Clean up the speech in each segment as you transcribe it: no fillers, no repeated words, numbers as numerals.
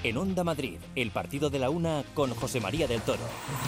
En Onda Madrid, el partido de la una con José María del Toro.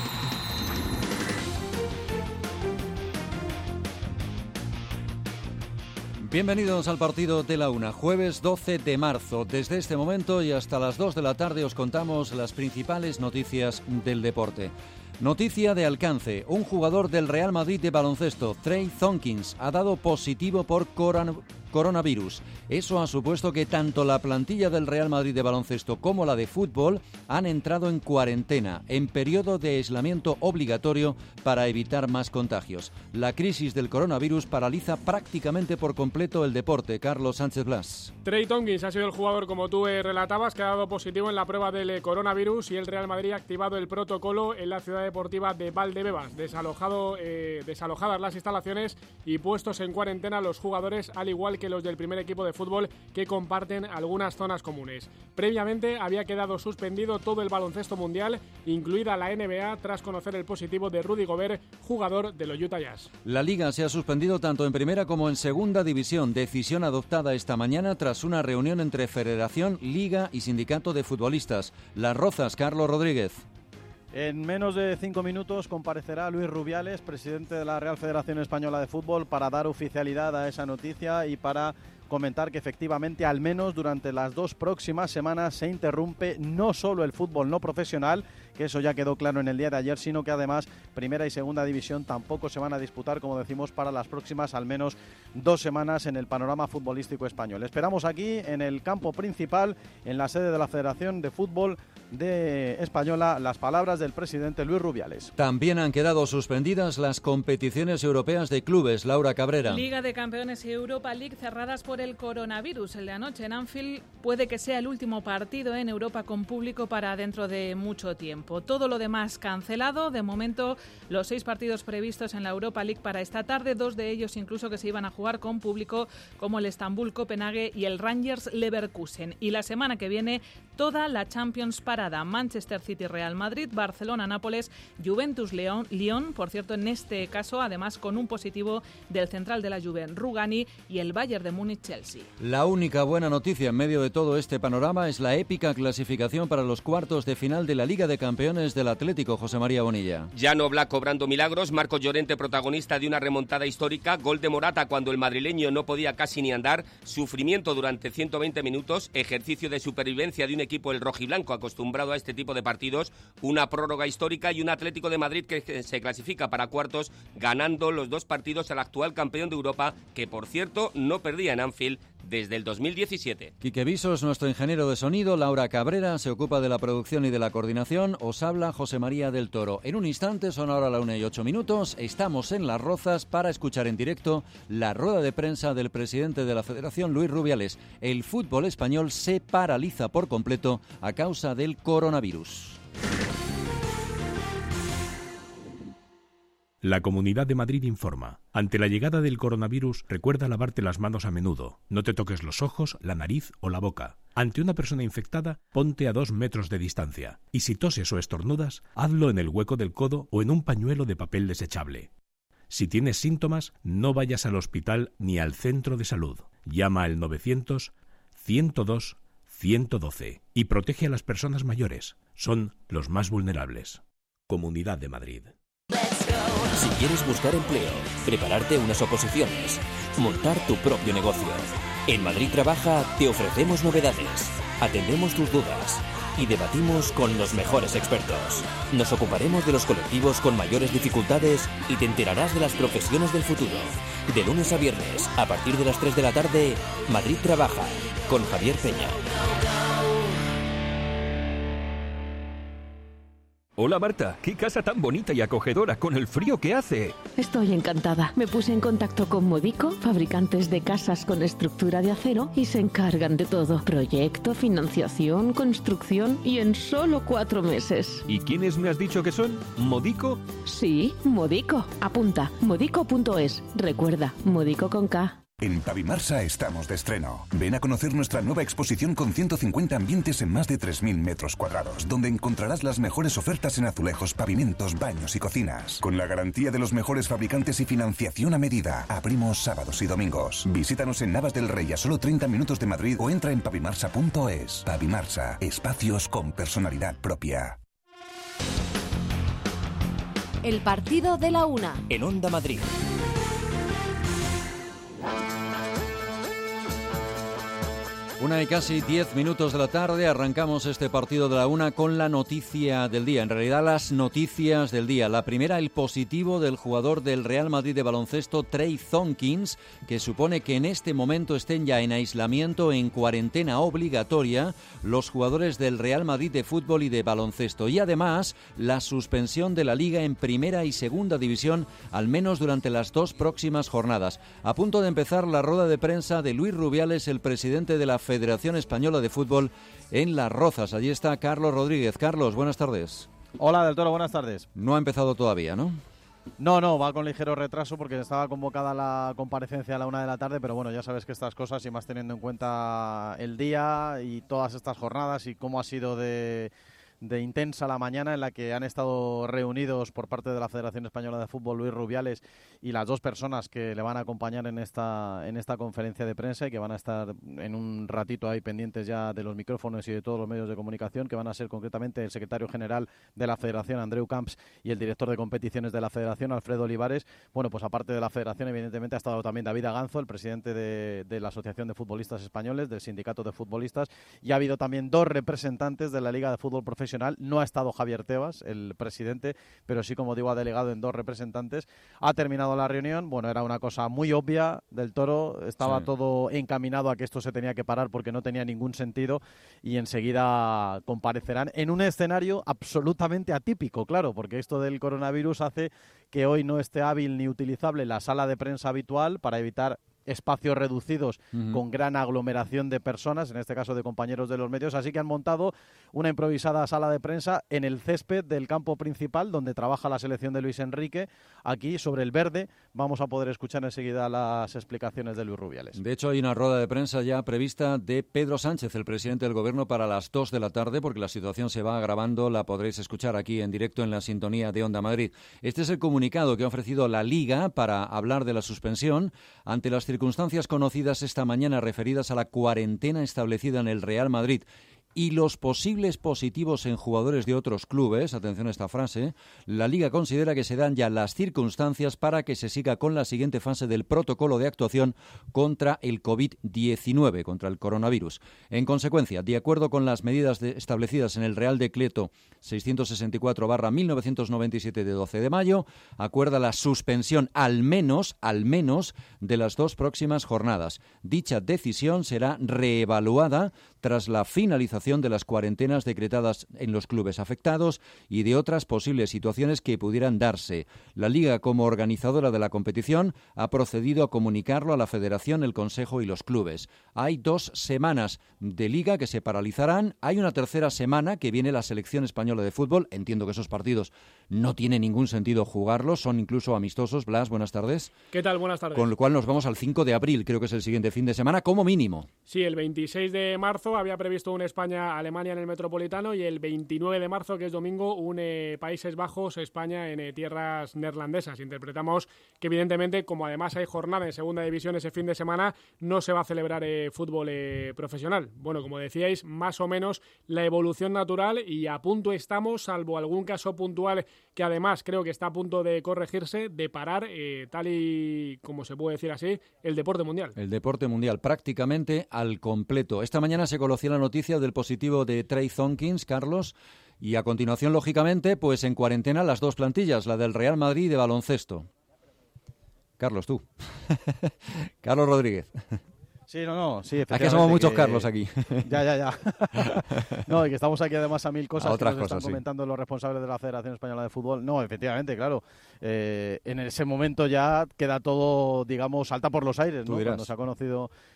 Bienvenidos al partido de la una, jueves 12 de marzo. Desde este momento y hasta las 2 de la tarde os contamos las principales noticias del deporte. Noticia de alcance. Un jugador del Real Madrid de baloncesto, Trey Thompkins, ha dado positivo por coronavirus. Eso ha supuesto que tanto la plantilla del Real Madrid de baloncesto como la de fútbol han entrado en cuarentena, en periodo de aislamiento obligatorio para evitar más contagios. La crisis del coronavirus paraliza prácticamente por completo el deporte. Carlos Sánchez Blas. Trey Thompkins ha sido el jugador, como tú relatabas, que ha dado positivo en la prueba del coronavirus y el Real Madrid ha activado el protocolo en la ciudad deportiva de Valdebebas, desalojadas las instalaciones y puestos en cuarentena los jugadores, al igual que los del primer equipo de fútbol, que comparten algunas zonas comunes. Previamente había quedado suspendido todo el baloncesto mundial, incluida la NBA, tras conocer el positivo de Rudy Gobert, jugador de los Utah Jazz. La Liga se ha suspendido tanto en primera como en segunda división, decisión adoptada esta mañana tras una reunión entre Federación, Liga y Sindicato de Futbolistas. Las Rozas, Carlos Rodríguez. En menos de 5 minutos comparecerá Luis Rubiales, presidente de la Real Federación Española de Fútbol, para dar oficialidad a esa noticia y para comentar que efectivamente al menos durante las 2 próximas semanas se interrumpe no solo el fútbol no profesional, que eso ya quedó claro en el día de ayer, sino que además primera y segunda división tampoco se van a disputar, como decimos, para las próximas al menos 2 semanas en el panorama futbolístico español. Esperamos aquí en el campo principal, en la sede de la Federación de Fútbol de Española, las palabras del presidente Luis Rubiales. También han quedado suspendidas las competiciones europeas de clubes. Laura Cabrera. Liga de Campeones y Europa League cerradas por el coronavirus. El de anoche en Anfield puede que sea el último partido en Europa con público para dentro de mucho tiempo. Todo lo demás cancelado. De momento, los 6 partidos previstos en la Europa League para esta tarde, 2 de ellos incluso que se iban a jugar con público, como el Estambul Copenhague y el Rangers Leverkusen. Y la semana que viene, toda la Champions parada. Manchester City Real Madrid, Barcelona Nápoles, Juventus Lyon, por cierto, en este caso además con un positivo del central de la Juve, Rugani, y el Bayern de Múnich Chelsea. La única buena noticia en medio de todo este panorama es la épica clasificación para los cuartos de final de la Liga de Campeones del Atlético. José María Bonilla. Jan Oblak cobrando milagros, Marco Llorente protagonista de una remontada histórica, gol de Morata cuando el madrileño no podía casi ni andar, sufrimiento durante 120 minutos, ejercicio de supervivencia de un equipo el rojiblanco acostumbrado a este tipo de partidos, una prórroga histórica y un Atlético de Madrid que se clasifica para cuartos ganando los 2 partidos al actual campeón de Europa, que por cierto no perdía en Anfield desde el 2017. Quique Visos, nuestro ingeniero de sonido, Laura Cabrera se ocupa de la producción y de la coordinación. Os habla José María del Toro. En un instante, son ahora la 1:08, estamos en Las Rozas para escuchar en directo la rueda de prensa del presidente de la Federación, Luis Rubiales. El fútbol español se paraliza por completo a causa del coronavirus. La Comunidad de Madrid informa. Ante la llegada del coronavirus, recuerda lavarte las manos a menudo. No te toques los ojos, la nariz o la boca. Ante una persona infectada, ponte a 2 metros de distancia. Y si toses o estornudas, hazlo en el hueco del codo o en un pañuelo de papel desechable. Si tienes síntomas, no vayas al hospital ni al centro de salud. Llama al 900-102-112 y protege a las personas mayores. Son los más vulnerables. Comunidad de Madrid. Si quieres buscar empleo, prepararte unas oposiciones, montar tu propio negocio, en Madrid Trabaja te ofrecemos novedades, atendemos tus dudas y debatimos con los mejores expertos. Nos ocuparemos de los colectivos con mayores dificultades y te enterarás de las profesiones del futuro. De lunes a viernes, a partir de las 3 de la tarde, Madrid Trabaja, con Javier Peña. Hola Marta, qué casa tan bonita y acogedora con el frío que hace. Estoy encantada. Me puse en contacto con Modico, fabricantes de casas con estructura de acero, y se encargan de todo. Proyecto, financiación, construcción y en solo 4 meses. ¿Y quiénes me has dicho que son? ¿Modico? Sí, Modico. Apunta, modico.es. Recuerda, Modico con K. En Pavimarsa estamos de estreno. Ven a conocer nuestra nueva exposición con 150 ambientes en más de 3.000 metros cuadrados, donde encontrarás las mejores ofertas en azulejos, pavimentos, baños y cocinas. Con la garantía de los mejores fabricantes y financiación a medida. Abrimos sábados y domingos. Visítanos en Navas del Rey, a solo 30 minutos de Madrid, o entra en pavimarsa.es. Pavimarsa, espacios con personalidad propia. El partido de la una. En Onda Madrid. Una y casi 10 minutos de la tarde, arrancamos este partido de la una con la noticia del día. En realidad, las noticias del día. La primera, el positivo del jugador del Real Madrid de baloncesto, Trey Thompkins, que supone que en este momento estén ya en aislamiento, en cuarentena obligatoria, los jugadores del Real Madrid de fútbol y de baloncesto. Y además, la suspensión de la Liga en primera y segunda división, al menos durante las 2 próximas jornadas. A punto de empezar la rueda de prensa de Luis Rubiales, el presidente de la Federación Española de Fútbol, en Las Rozas. Allí está Carlos Rodríguez. Carlos, buenas tardes. Hola, Del Toro, buenas tardes. No ha empezado todavía, ¿no? No, va con ligero retraso porque estaba convocada la comparecencia a la 1 de la tarde, pero bueno, ya sabes que estas cosas, y más teniendo en cuenta el día y todas estas jornadas y cómo ha sido de intensa la mañana en la que han estado reunidos por parte de la Federación Española de Fútbol Luis Rubiales y las 2 personas que le van a acompañar en esta conferencia de prensa, y que van a estar en un ratito ahí pendientes ya de los micrófonos y de todos los medios de comunicación, que van a ser concretamente el secretario general de la Federación, Andreu Camps, y el director de competiciones de la Federación, Alfredo Olivares. Bueno, pues aparte de la Federación, evidentemente ha estado también David Aganzo, el presidente de la Asociación de Futbolistas Españoles, del Sindicato de Futbolistas, y ha habido también 2 representantes de la Liga de Fútbol Profesional. No ha estado Javier Tebas, el presidente, pero sí, como digo, ha delegado en 2 representantes. Ha terminado la reunión. Bueno, era una cosa muy obvia del Toro. Estaba todo encaminado a que esto se tenía que parar porque no tenía ningún sentido, y enseguida comparecerán en un escenario absolutamente atípico, claro, porque esto del coronavirus hace que hoy no esté hábil ni utilizable la sala de prensa habitual para evitar espacios reducidos con gran aglomeración de personas, en este caso de compañeros de los medios, así que han montado una improvisada sala de prensa en el césped del campo principal donde trabaja la selección de Luis Enrique. Aquí, sobre el verde, vamos a poder escuchar enseguida las explicaciones de Luis Rubiales. De hecho, hay una rueda de prensa ya prevista de Pedro Sánchez, el presidente del Gobierno, para las 2 de la tarde, porque la situación se va agravando. La podréis escuchar aquí en directo en la sintonía de Onda Madrid. Este es el comunicado que ha ofrecido la Liga para hablar de la suspensión ante las circunstancias conocidas esta mañana referidas a la cuarentena establecida en el Real Madrid y los posibles positivos en jugadores de otros clubes. Atención a esta frase. La Liga considera que se dan ya las circunstancias para que se siga con la siguiente fase del protocolo de actuación contra el COVID-19, contra el coronavirus. En consecuencia, de acuerdo con las medidas establecidas en el Real Decreto 664/1997 de 12 de mayo, acuerda la suspensión al menos de las 2 próximas jornadas. Dicha decisión será reevaluada tras la finalización de las cuarentenas decretadas en los clubes afectados y de otras posibles situaciones que pudieran darse. La Liga, como organizadora de la competición, ha procedido a comunicarlo a la Federación, el Consejo y los clubes. Hay 2 semanas de Liga que se paralizarán. Hay una tercera semana que viene la Selección Española de Fútbol. Entiendo que esos partidos no tiene ningún sentido jugarlos, son incluso amistosos. Blas, buenas tardes. ¿Qué tal? Buenas tardes. Con lo cual nos vamos al 5 de abril, creo que es el siguiente fin de semana, como mínimo. Sí, el 26 de marzo había previsto un España-Alemania en el Metropolitano, y el 29 de marzo, que es domingo, un Países Bajos-España en tierras neerlandesas. Interpretamos que, evidentemente, como además hay jornada en segunda división ese fin de semana, no se va a celebrar fútbol profesional. Bueno, como decíais, más o menos la evolución natural, y a punto estamos, salvo algún caso puntual que además creo que está a punto de corregirse, de parar, tal y como se puede decir así, el deporte mundial. El deporte mundial prácticamente al completo. Esta mañana se conoció la noticia del positivo de Trey Thompkins, Carlos, y a continuación, lógicamente, pues en cuarentena las 2 plantillas, la del Real Madrid y de baloncesto. Carlos, tú. Carlos Rodríguez. Sí, sí, efectivamente. Aquí somos muchos Carlos aquí. Ya. No, y que estamos aquí además a 1000 cosas a otras que nos cosas, están comentando los responsables de la Federación Española de Fútbol. No, efectivamente, claro. En ese momento ya queda todo, digamos, salta por los aires, ¿no? Cuando se ha conocido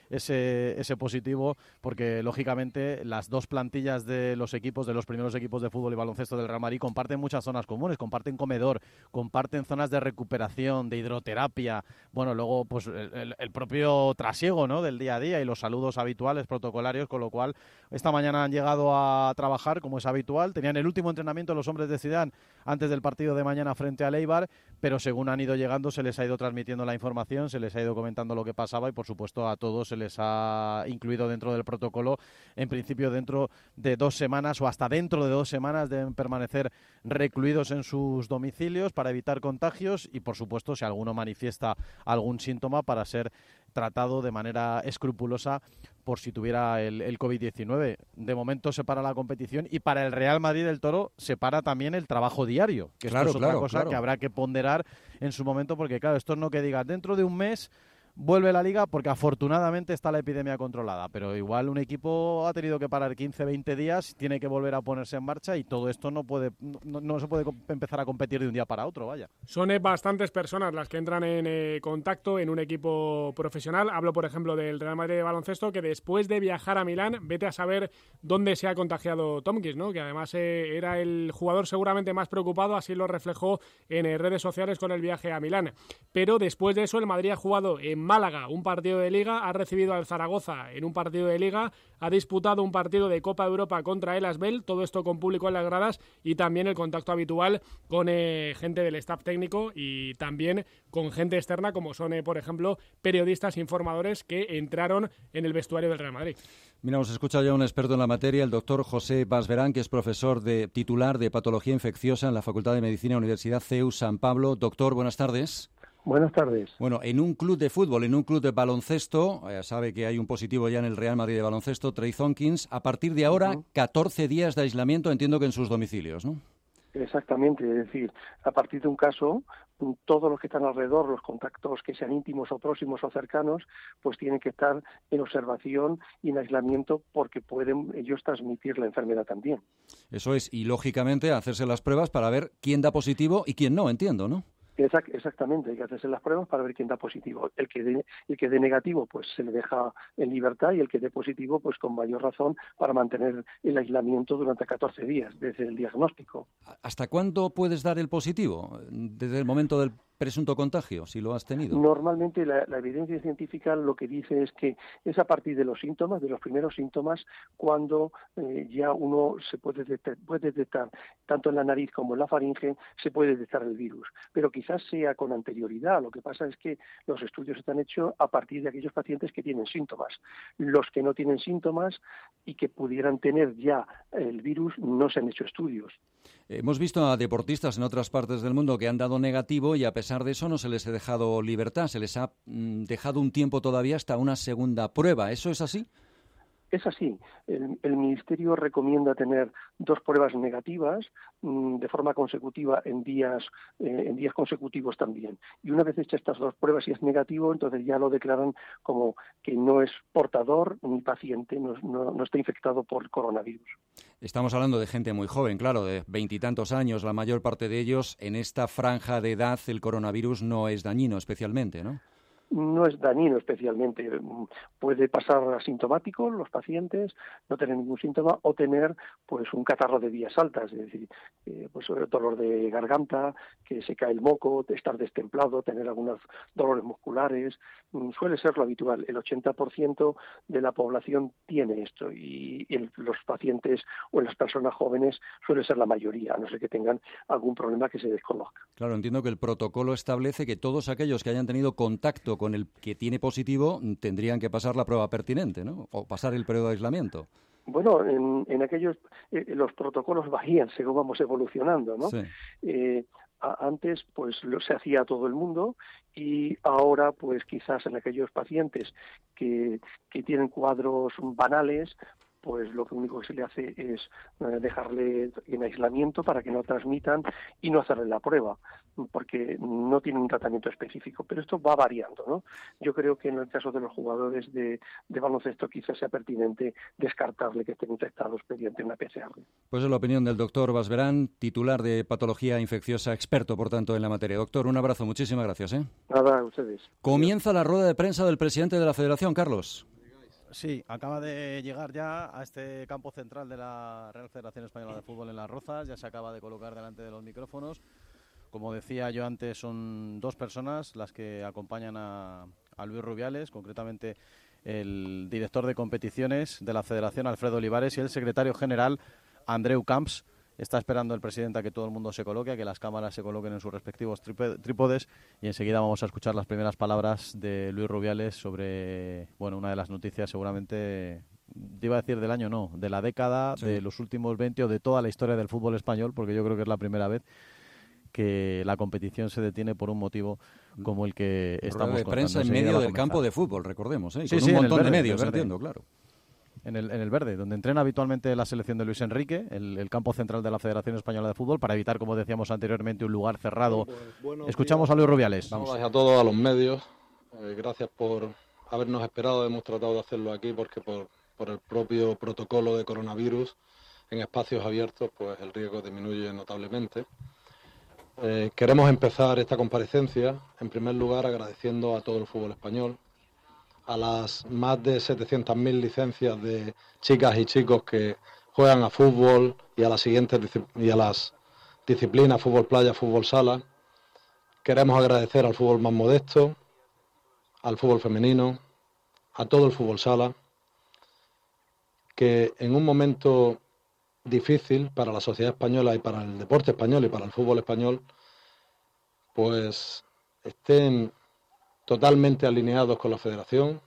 ese positivo, porque lógicamente las dos plantillas de los primeros equipos de fútbol y baloncesto del Real Madrid comparten muchas zonas comunes, comparten comedor, comparten zonas de recuperación, de hidroterapia, bueno, luego pues el propio trasiego, ¿no?, del día a día y los saludos habituales, protocolarios, con lo cual esta mañana han llegado a trabajar como es habitual. Tenían el último entrenamiento los hombres de Zidane antes del partido de mañana frente al Eibar, pero según han ido llegando se les ha ido transmitiendo la información, se les ha ido comentando lo que pasaba y por supuesto a todos se les ha incluido dentro del protocolo. En principio dentro de 2 semanas o hasta dentro de 2 semanas deben permanecer recluidos en sus domicilios para evitar contagios y por supuesto si alguno manifiesta algún síntoma para ser tratado de manera escrupulosa por si tuviera el COVID-19. De momento se para la competición y para el Real Madrid del Toro se para también el trabajo diario, que esto es otra cosa que habrá que ponderar en su momento, porque claro, esto no que diga dentro de un mes vuelve la Liga, porque afortunadamente está la epidemia controlada, pero igual un equipo ha tenido que parar 15, 20 días, tiene que volver a ponerse en marcha y todo esto no se puede empezar a competir de un día para otro, vaya. Son bastantes personas las que entran en contacto en un equipo profesional. Hablo, por ejemplo, del Real Madrid de baloncesto, que después de viajar a Milán, vete a saber dónde se ha contagiado Tomkins, ¿no?, que además era el jugador seguramente más preocupado, así lo reflejó en redes sociales con el viaje a Milán. Pero después de eso el Madrid ha jugado en Málaga un partido de Liga, ha recibido al Zaragoza en un partido de Liga, ha disputado un partido de Copa de Europa contra el Asbel, todo esto con público en las gradas y también el contacto habitual con gente del staff técnico y también con gente externa como son, por ejemplo, periodistas informadores que entraron en el vestuario del Real Madrid. Mira, hemos escuchado ya a un experto en la materia, el doctor José Basberán, que es profesor titular de Patología Infecciosa en la Facultad de Medicina Universidad CEU San Pablo. Doctor, buenas tardes. Buenas tardes. Bueno, en un club de fútbol, en un club de baloncesto, sabe que hay un positivo ya en el Real Madrid de baloncesto, Trey Thompkins. A partir de ahora, 14 días de aislamiento, entiendo que en sus domicilios, ¿no? Exactamente, es decir, a partir de un caso, todos los que están alrededor, los contactos que sean íntimos o próximos o cercanos, pues tienen que estar en observación y en aislamiento porque pueden ellos transmitir la enfermedad también. Eso es, y lógicamente hacerse las pruebas para ver quién da positivo y quién no, entiendo, ¿no? Exactamente, hay que hacerse las pruebas para ver quién da positivo. El que dé negativo, pues se le deja en libertad y el que dé positivo, pues con mayor razón para mantener el aislamiento durante 14 días desde el diagnóstico. ¿Hasta cuándo puedes dar el positivo? ¿Desde el momento del presunto contagio, si lo has tenido? Normalmente la evidencia científica lo que dice es que es a partir de los síntomas, de los primeros síntomas, cuando ya uno se puede detectar, tanto en la nariz como en la faringe, se puede detectar el virus. Pero quizás sea con anterioridad. Lo que pasa es que los estudios están hechos a partir de aquellos pacientes que tienen síntomas. Los que no tienen síntomas y que pudieran tener ya el virus no se han hecho estudios. Hemos visto a deportistas en otras partes del mundo que han dado negativo y a pesar de eso no se les ha dejado libertad, se les ha dejado un tiempo todavía hasta una segunda prueba. ¿Eso es así? Es así. El Ministerio recomienda tener 2 pruebas negativas de forma consecutiva en días consecutivos también. Y una vez hechas estas 2 pruebas y es negativo, entonces ya lo declaran como que no es portador ni paciente, no está infectado por coronavirus. Estamos hablando de gente muy joven, claro, de 20 y tantos años, la mayor parte de ellos. En esta franja de edad el coronavirus no es dañino especialmente, ¿no? No es dañino especialmente. Puede pasar asintomático los pacientes, no tener ningún síntoma o tener pues un catarro de vías altas, es decir, pues dolor de garganta, que se cae el moco, estar destemplado, tener algunos dolores musculares. Suele ser lo habitual. El 80% de la población tiene esto y los pacientes o las personas jóvenes suele ser la mayoría, a no ser que tengan algún problema que se desconozca. Claro, entiendo que el protocolo establece que todos aquellos que hayan tenido contacto con el que tiene positivo tendrían que pasar la prueba pertinente, ¿no? O pasar el periodo de aislamiento. Bueno, en aquellos los protocolos varían según vamos evolucionando, ¿no? Sí. Antes pues se hacía a todo el mundo y ahora pues quizás en aquellos pacientes que tienen cuadros banales, pues lo único que se le hace es dejarle en aislamiento para que no transmitan y no hacerle la prueba, porque no tiene un tratamiento específico. Pero esto va variando, ¿no? Yo creo que en el caso de los jugadores de baloncesto quizás sea pertinente descartarle que estén infectados mediante una PCR. Pues es la opinión del doctor Basberán, titular de Patología Infecciosa, experto, por tanto, en la materia. Doctor, un abrazo, muchísimas gracias. Nada, a ustedes. Comienza la rueda de prensa del presidente de la Federación, Carlos. Sí, acaba de llegar ya a este campo central de la Real Federación Española de Fútbol en Las Rozas, ya se acaba de colocar delante de los micrófonos. Como decía yo antes, son 2 personas las que acompañan a Luis Rubiales, concretamente el director de competiciones de la Federación, Alfredo Olivares, y el secretario general, Andreu Camps. Está esperando el presidente a que todo el mundo se coloque, a que las cámaras se coloquen en sus respectivos trípodes, y enseguida vamos a escuchar las primeras palabras de Luis Rubiales sobre, bueno, una de las noticias seguramente, iba a decir del año, no, de la década, sí, de los últimos 20 o de toda la historia del fútbol español, porque yo creo que es la primera vez que la competición se detiene por un motivo como el que estamos contando. Prensa en medio del campo de fútbol, recordemos, ¿eh? Sí, con un montón de medios, entiendo, claro. En el verde, donde entrena habitualmente la selección de Luis Enrique, el campo central de la Federación Española de Fútbol, para evitar, como decíamos anteriormente, un lugar cerrado. Escuchamos a Luis Rubiales. Vamos a todos, a los medios. Gracias por habernos esperado. Hemos tratado de hacerlo aquí porque por el propio protocolo de coronavirus, en espacios abiertos, pues el riesgo disminuye notablemente. Queremos empezar esta comparecencia, en primer lugar, agradeciendo a todo el fútbol español, a las más de 700.000 licencias de chicas y chicos que juegan a fútbol y a las disciplinas, fútbol playa, fútbol sala. Queremos agradecer al fútbol más modesto, al fútbol femenino, a todo el fútbol sala, que en un momento difícil para la sociedad española y para el deporte español y para el fútbol español, pues estén totalmente alineados con la Federación,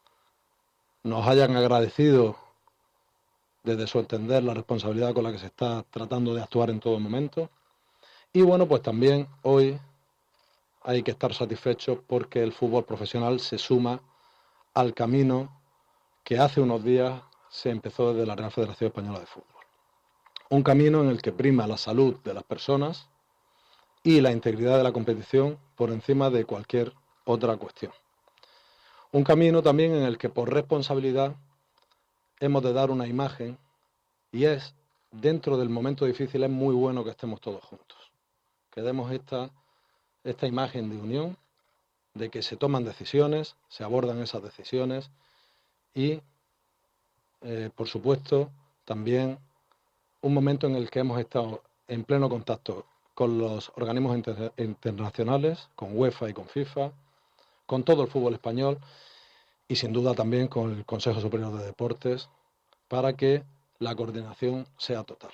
nos hayan agradecido desde su entender la responsabilidad con la que se está tratando de actuar en todo momento. Y bueno, pues también hoy hay que estar satisfechos porque el fútbol profesional se suma al camino que hace unos días se empezó desde la Real Federación Española de Fútbol. Un camino en el que prima la salud de las personas y la integridad de la competición por encima de cualquier otra cuestión. Un camino también en el que por responsabilidad hemos de dar una imagen, y es, dentro del momento difícil, es muy bueno que estemos todos juntos, que demos esta imagen de unión, de que se toman decisiones, se abordan esas decisiones y, por supuesto, también un momento en el que hemos estado en pleno contacto con los organismos internacionales, con UEFA y con FIFA, con todo el fútbol español y sin duda también con el Consejo Superior de Deportes, para que la coordinación sea total.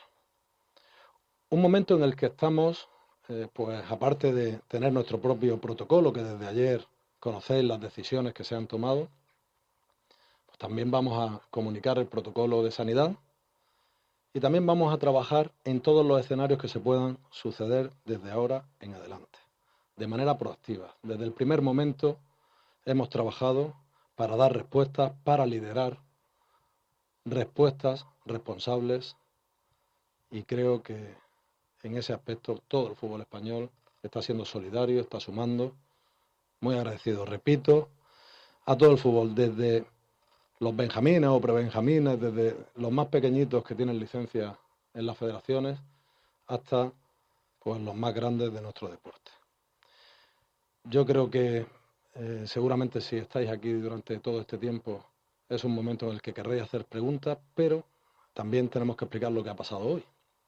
Un momento en el que estamos, pues aparte de tener nuestro propio protocolo, que desde ayer conocéis las decisiones que se han tomado, pues también vamos a comunicar el protocolo de sanidad y también vamos a trabajar en todos los escenarios que se puedan suceder desde ahora en adelante, de manera proactiva. Desde el primer momento hemos trabajado para dar respuestas, para liderar respuestas responsables, y creo que en ese aspecto todo el fútbol español está siendo solidario, está sumando. Muy agradecido, repito, a todo el fútbol, desde los benjamines o prebenjamines, desde los más pequeñitos que tienen licencia en las federaciones hasta pues los más grandes de nuestro deporte. Yo creo que seguramente si estáis aquí durante todo este tiempo es un momento en el que querréis hacer preguntas, pero también tenemos que explicar lo que ha pasado hoy.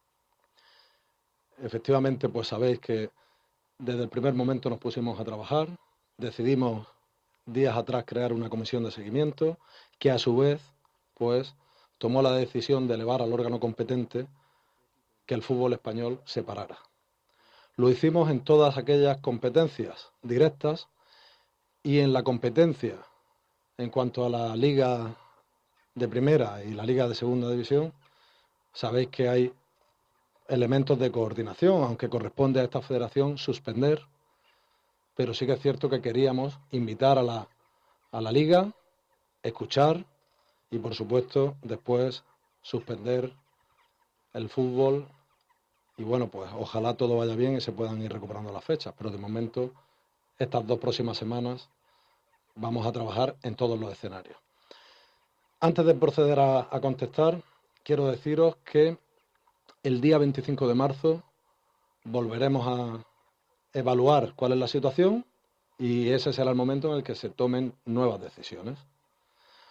Efectivamente, pues sabéis que desde el primer momento nos pusimos a trabajar, decidimos días atrás crear una comisión de seguimiento que a su vez pues tomó la decisión de elevar al órgano competente que el fútbol español se parara. Lo hicimos en todas aquellas competencias directas y en la competencia en cuanto a la Liga de Primera y la Liga de Segunda División. Sabéis que hay elementos de coordinación, aunque corresponde a esta federación suspender, pero sí que es cierto que queríamos invitar a la Liga, escuchar y, por supuesto, después suspender el fútbol. Y bueno, pues ojalá todo vaya bien y se puedan ir recuperando las fechas, pero de momento, estas 2 próximas semanas, vamos a trabajar en todos los escenarios. Antes de proceder a contestar, quiero deciros que el día 25 de marzo volveremos a evaluar cuál es la situación y ese será el momento en el que se tomen nuevas decisiones.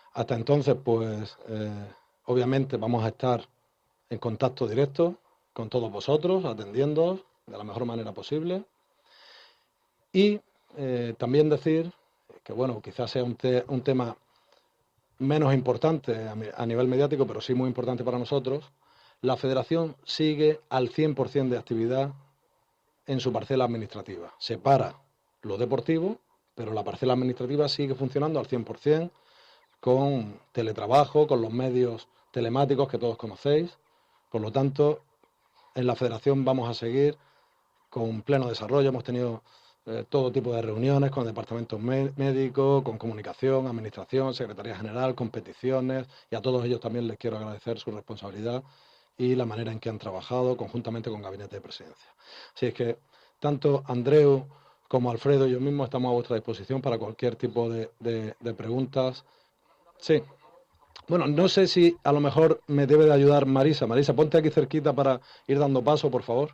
Hasta entonces, pues, obviamente vamos a estar en contacto directo con todos vosotros, atendiéndoos de la mejor manera posible. Y también decir que, bueno, quizás sea un tema menos importante a nivel mediático, pero sí muy importante para nosotros. La Federación sigue al 100% de actividad en su parcela administrativa. Separa lo deportivo, pero la parcela administrativa sigue funcionando al 100%, con teletrabajo, con los medios telemáticos que todos conocéis. Por lo tanto, en la Federación vamos a seguir con pleno desarrollo. Hemos tenido todo tipo de reuniones con departamentos médicos, con comunicación, administración, Secretaría General, competiciones, y a todos ellos también les quiero agradecer su responsabilidad y la manera en que han trabajado conjuntamente con Gabinete de Presidencia. Así es que tanto Andreu como Alfredo y yo mismo estamos a vuestra disposición para cualquier tipo de preguntas. Sí. Bueno, no sé si a lo mejor me debe de ayudar Marisa. Marisa, ponte aquí cerquita para ir dando paso, por favor.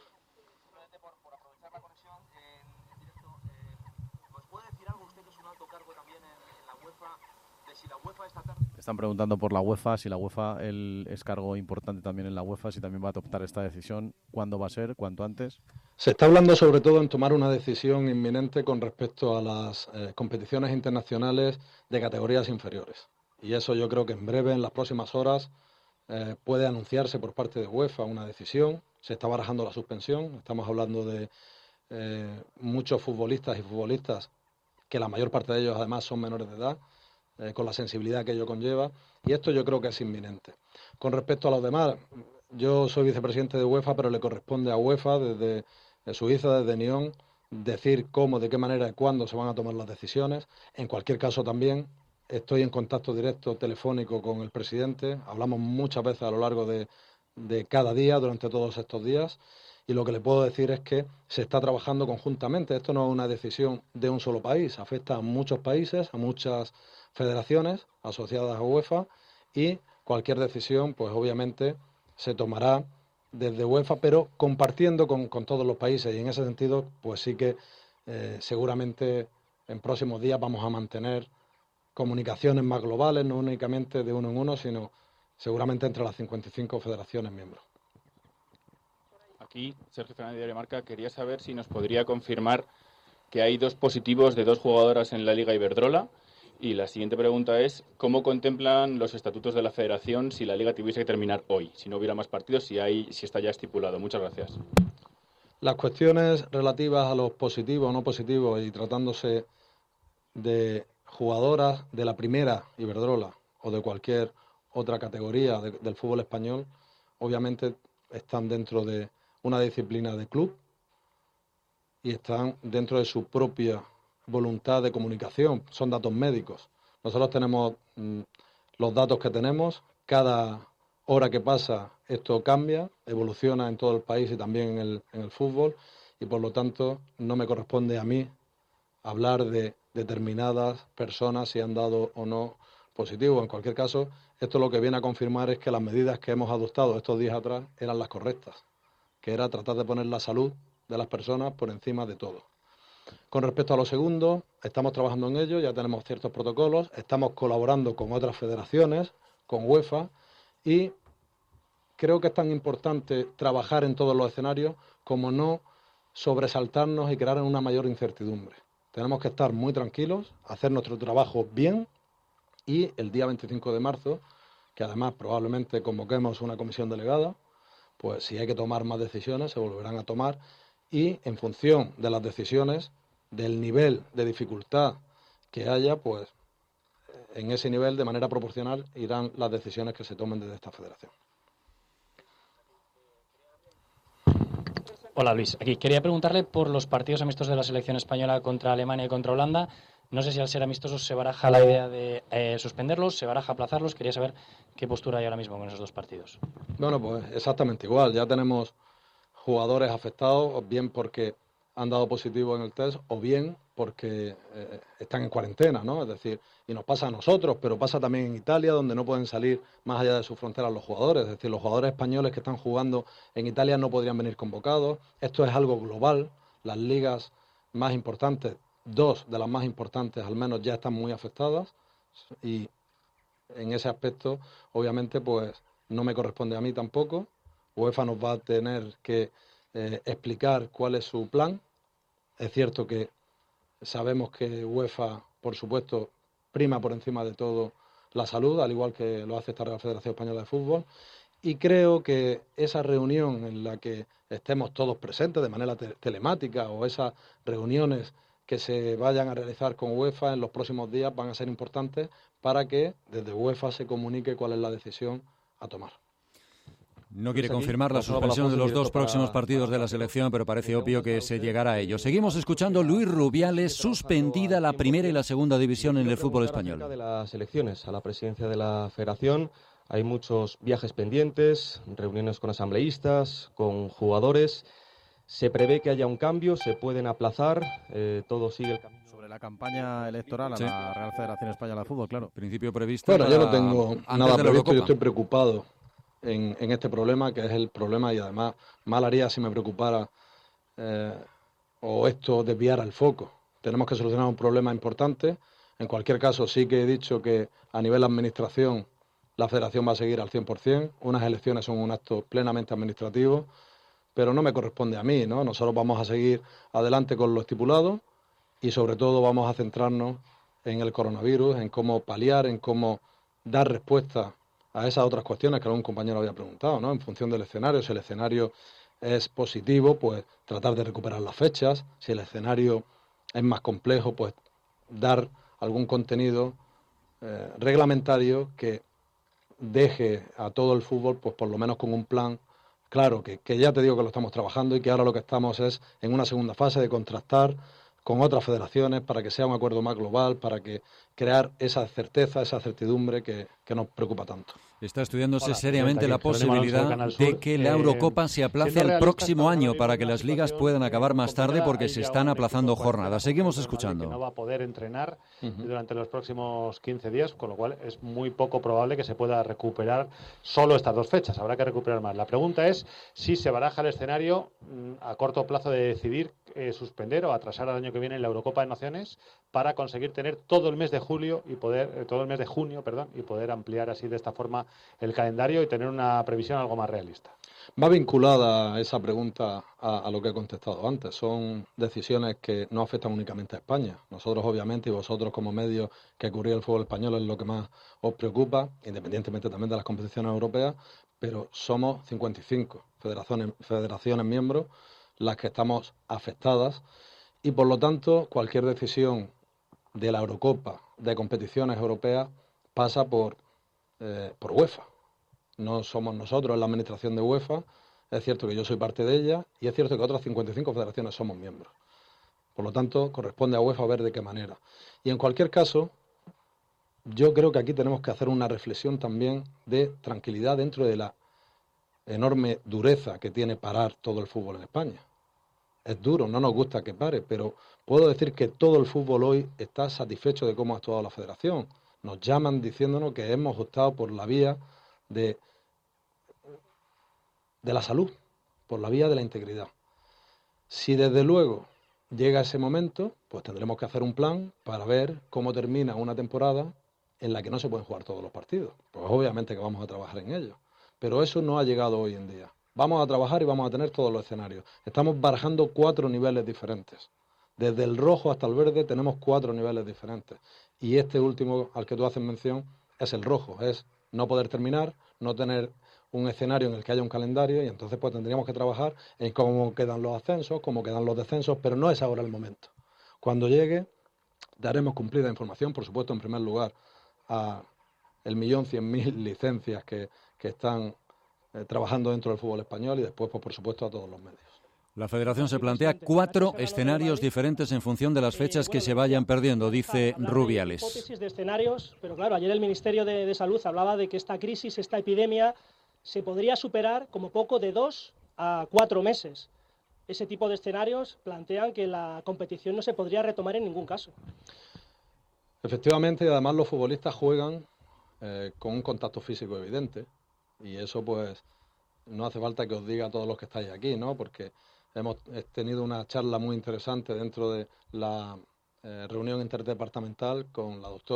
Están preguntando por la UEFA, si la UEFA es cargo importante también en la UEFA, si también va a adoptar esta decisión, ¿cuándo va a ser? ¿Cuánto antes? Se está hablando sobre todo en tomar una decisión inminente con respecto a las competiciones internacionales de categorías inferiores. Y eso yo creo que en breve, en las próximas horas, puede anunciarse por parte de UEFA una decisión. Se está barajando la suspensión. Estamos hablando de muchos futbolistas y futbolistas, que la mayor parte de ellos además son menores de edad, con la sensibilidad que ello conlleva, y esto yo creo que es inminente. Con respecto a los demás, yo soy vicepresidente de UEFA, pero le corresponde a UEFA, desde Suiza, desde Nyon, decir cómo, de qué manera y cuándo se van a tomar las decisiones. En cualquier caso también estoy en contacto directo telefónico con el presidente, hablamos muchas veces a lo largo de cada día, durante todos estos días, y lo que le puedo decir es que se está trabajando conjuntamente. Esto no es una decisión de un solo país, afecta a muchos países, a muchas federaciones asociadas a UEFA, y cualquier decisión, pues obviamente se tomará desde UEFA, pero compartiendo con todos los países, y en ese sentido, pues sí que seguramente en próximos días vamos a mantener comunicaciones más globales, no únicamente de uno en uno, sino seguramente entre las 55 federaciones miembros. Aquí, Sergio Fernández de Diario Marca, quería saber si nos podría confirmar que hay 2 positivos de 2 jugadoras en la Liga Iberdrola. Y la siguiente pregunta es, ¿cómo contemplan los estatutos de la Federación si la Liga tuviese que terminar hoy? Si no hubiera más partidos, si está ya estipulado. Muchas gracias. Las cuestiones relativas a los positivos o no positivos, y tratándose de jugadoras de la primera Iberdrola o de cualquier otra categoría del fútbol español, obviamente están dentro de una disciplina de club y están dentro de su propia voluntad de comunicación, son datos médicos. Nosotros tenemos los datos que tenemos, cada hora que pasa esto cambia, evoluciona en todo el país y también en el fútbol, y por lo tanto no me corresponde a mí hablar de determinadas personas si han dado o no positivo. En cualquier caso, esto lo que viene a confirmar es que las medidas que hemos adoptado estos días atrás eran las correctas, que era tratar de poner la salud de las personas por encima de todo. Con respecto a lo segundo, estamos trabajando en ello, ya tenemos ciertos protocolos, estamos colaborando con otras federaciones, con UEFA, y creo que es tan importante trabajar en todos los escenarios como no sobresaltarnos y crear una mayor incertidumbre. Tenemos que estar muy tranquilos, hacer nuestro trabajo bien, y el día 25 de marzo, que además probablemente convoquemos una comisión delegada, pues si hay que tomar más decisiones se volverán a tomar, y en función de las decisiones, del nivel de dificultad que haya, pues en ese nivel, de manera proporcional, irán las decisiones que se tomen desde esta federación. Hola Luis, aquí quería preguntarle por los partidos amistosos de la selección española contra Alemania y contra Holanda. No sé si al ser amistosos se baraja la idea de suspenderlos, se baraja aplazarlos. Quería saber qué postura hay ahora mismo con esos 2 partidos. Bueno, pues exactamente igual. Ya tenemos jugadores afectados, bien porque han dado positivo en el test o bien porque están en cuarentena, ¿no? Es decir, y nos pasa a nosotros, pero pasa también en Italia, donde no pueden salir más allá de sus fronteras los jugadores. Es decir, los jugadores españoles que están jugando en Italia no podrían venir convocados. Esto es algo global. Las ligas más importantes, 2 de las más importantes al menos, ya están muy afectadas, y en ese aspecto, obviamente, pues no me corresponde a mí tampoco. UEFA nos va a tener que explicar cuál es su plan. Es cierto que sabemos que UEFA, por supuesto, prima por encima de todo la salud, al igual que lo hace esta Real Federación Española de Fútbol, y creo que esa reunión en la que estemos todos presentes de manera telemática o esas reuniones que se vayan a realizar con UEFA en los próximos días van a ser importantes para que desde UEFA se comunique cuál es la decisión a tomar. No quiere confirmar la suspensión de los 2 próximos partidos de la selección, pero parece obvio que se llegará a ello. Seguimos escuchando Luis Rubiales, suspendida la primera y la segunda división en el fútbol español. De las elecciones a la presidencia de la Federación hay muchos viajes pendientes, reuniones con asambleístas, con jugadores. Se prevé que haya un cambio, se pueden aplazar, todo sigue el camino. Sobre la campaña electoral a la Real Federación Española de Fútbol, claro. Principio previsto. Bueno, yo no tengo nada previsto, yo estoy preocupado en este problema, que es el problema, y además mal haría si me preocupara o esto desviara el foco. Tenemos que solucionar un problema importante. En cualquier caso, sí que he dicho que a nivel de administración la Federación va a seguir al 100%. Unas elecciones son un acto plenamente administrativo, pero no me corresponde a mí, ¿no? Nosotros vamos a seguir adelante con lo estipulado y sobre todo vamos a centrarnos en el coronavirus, en cómo paliar, en cómo dar respuesta a esas otras cuestiones que algún compañero había preguntado, ¿no? En función del escenario, si el escenario es positivo, pues tratar de recuperar las fechas. Si el escenario es más complejo, pues dar algún contenido reglamentario que deje a todo el fútbol, pues por lo menos con un plan claro, que ya te digo que lo estamos trabajando y que ahora lo que estamos es en una segunda fase de contrastar con otras federaciones para que sea un acuerdo más global, para que crear esa certeza, esa certidumbre que nos preocupa tanto. Está estudiándose seriamente la posibilidad de que la Eurocopa se aplace al próximo año para que las ligas puedan acabar más tarde porque se están aplazando jornadas. Seguimos escuchando. No va a poder entrenar durante los próximos 15 días, con lo cual es muy poco probable que se pueda recuperar solo estas 2 fechas. Habrá que recuperar más. La pregunta es si se baraja el escenario a corto plazo de decidir suspender o atrasar al año que viene la Eurocopa de Naciones para conseguir tener todo el mes de junio y poder ampliar así de esta forma el calendario y tener una previsión algo más realista. Va vinculada esa pregunta a lo que he contestado antes. Son decisiones que no afectan únicamente a España. Nosotros, obviamente, y vosotros como medios que cubrís el fútbol español es lo que más os preocupa, independientemente también de las competiciones europeas, pero somos 55 federaciones miembros las que estamos afectadas y, por lo tanto, cualquier decisión de la Eurocopa, de competiciones europeas, pasa por UEFA. No somos nosotros la administración de UEFA, es cierto que yo soy parte de ella y es cierto que otras 55 federaciones somos miembros. Por lo tanto, corresponde a UEFA ver de qué manera. Y en cualquier caso, yo creo que aquí tenemos que hacer una reflexión también de tranquilidad dentro de la enorme dureza que tiene parar todo el fútbol en España. Es duro, no nos gusta que pare, pero puedo decir que todo el fútbol hoy está satisfecho de cómo ha actuado la Federación. Nos llaman diciéndonos que hemos optado por la vía de la salud, por la vía de la integridad. Si desde luego llega ese momento, pues tendremos que hacer un plan para ver cómo termina una temporada en la que no se pueden jugar todos los partidos. Pues obviamente que vamos a trabajar en ello. Pero eso no ha llegado hoy en día. Vamos a trabajar y vamos a tener todos los escenarios. Estamos barajando 4 niveles diferentes. Desde el rojo hasta el verde tenemos 4 niveles diferentes. Y este último al que tú haces mención es el rojo. Es no poder terminar, no tener un escenario en el que haya un calendario y entonces pues tendríamos que trabajar en cómo quedan los ascensos, cómo quedan los descensos, pero no es ahora el momento. Cuando llegue daremos cumplida información, por supuesto, en primer lugar, a 1.100.000 licencias que están trabajando dentro del fútbol español y después, pues, por supuesto, a todos los medios. La Federación se plantea 4 escenarios diferentes en función de las fechas que se vayan perdiendo, dice Rubiales. Hipótesis de escenarios, pero claro, ayer el Ministerio de Salud hablaba de que esta crisis, esta epidemia, se podría superar como poco de 2 a 4 meses. Ese tipo de escenarios plantean que la competición no se podría retomar en ningún caso. Efectivamente, y además los futbolistas juegan con un contacto físico evidente y eso pues no hace falta que os diga a todos los que estáis aquí, ¿no? Porque hemos tenido una charla muy interesante dentro de la reunión interdepartamental con la doctora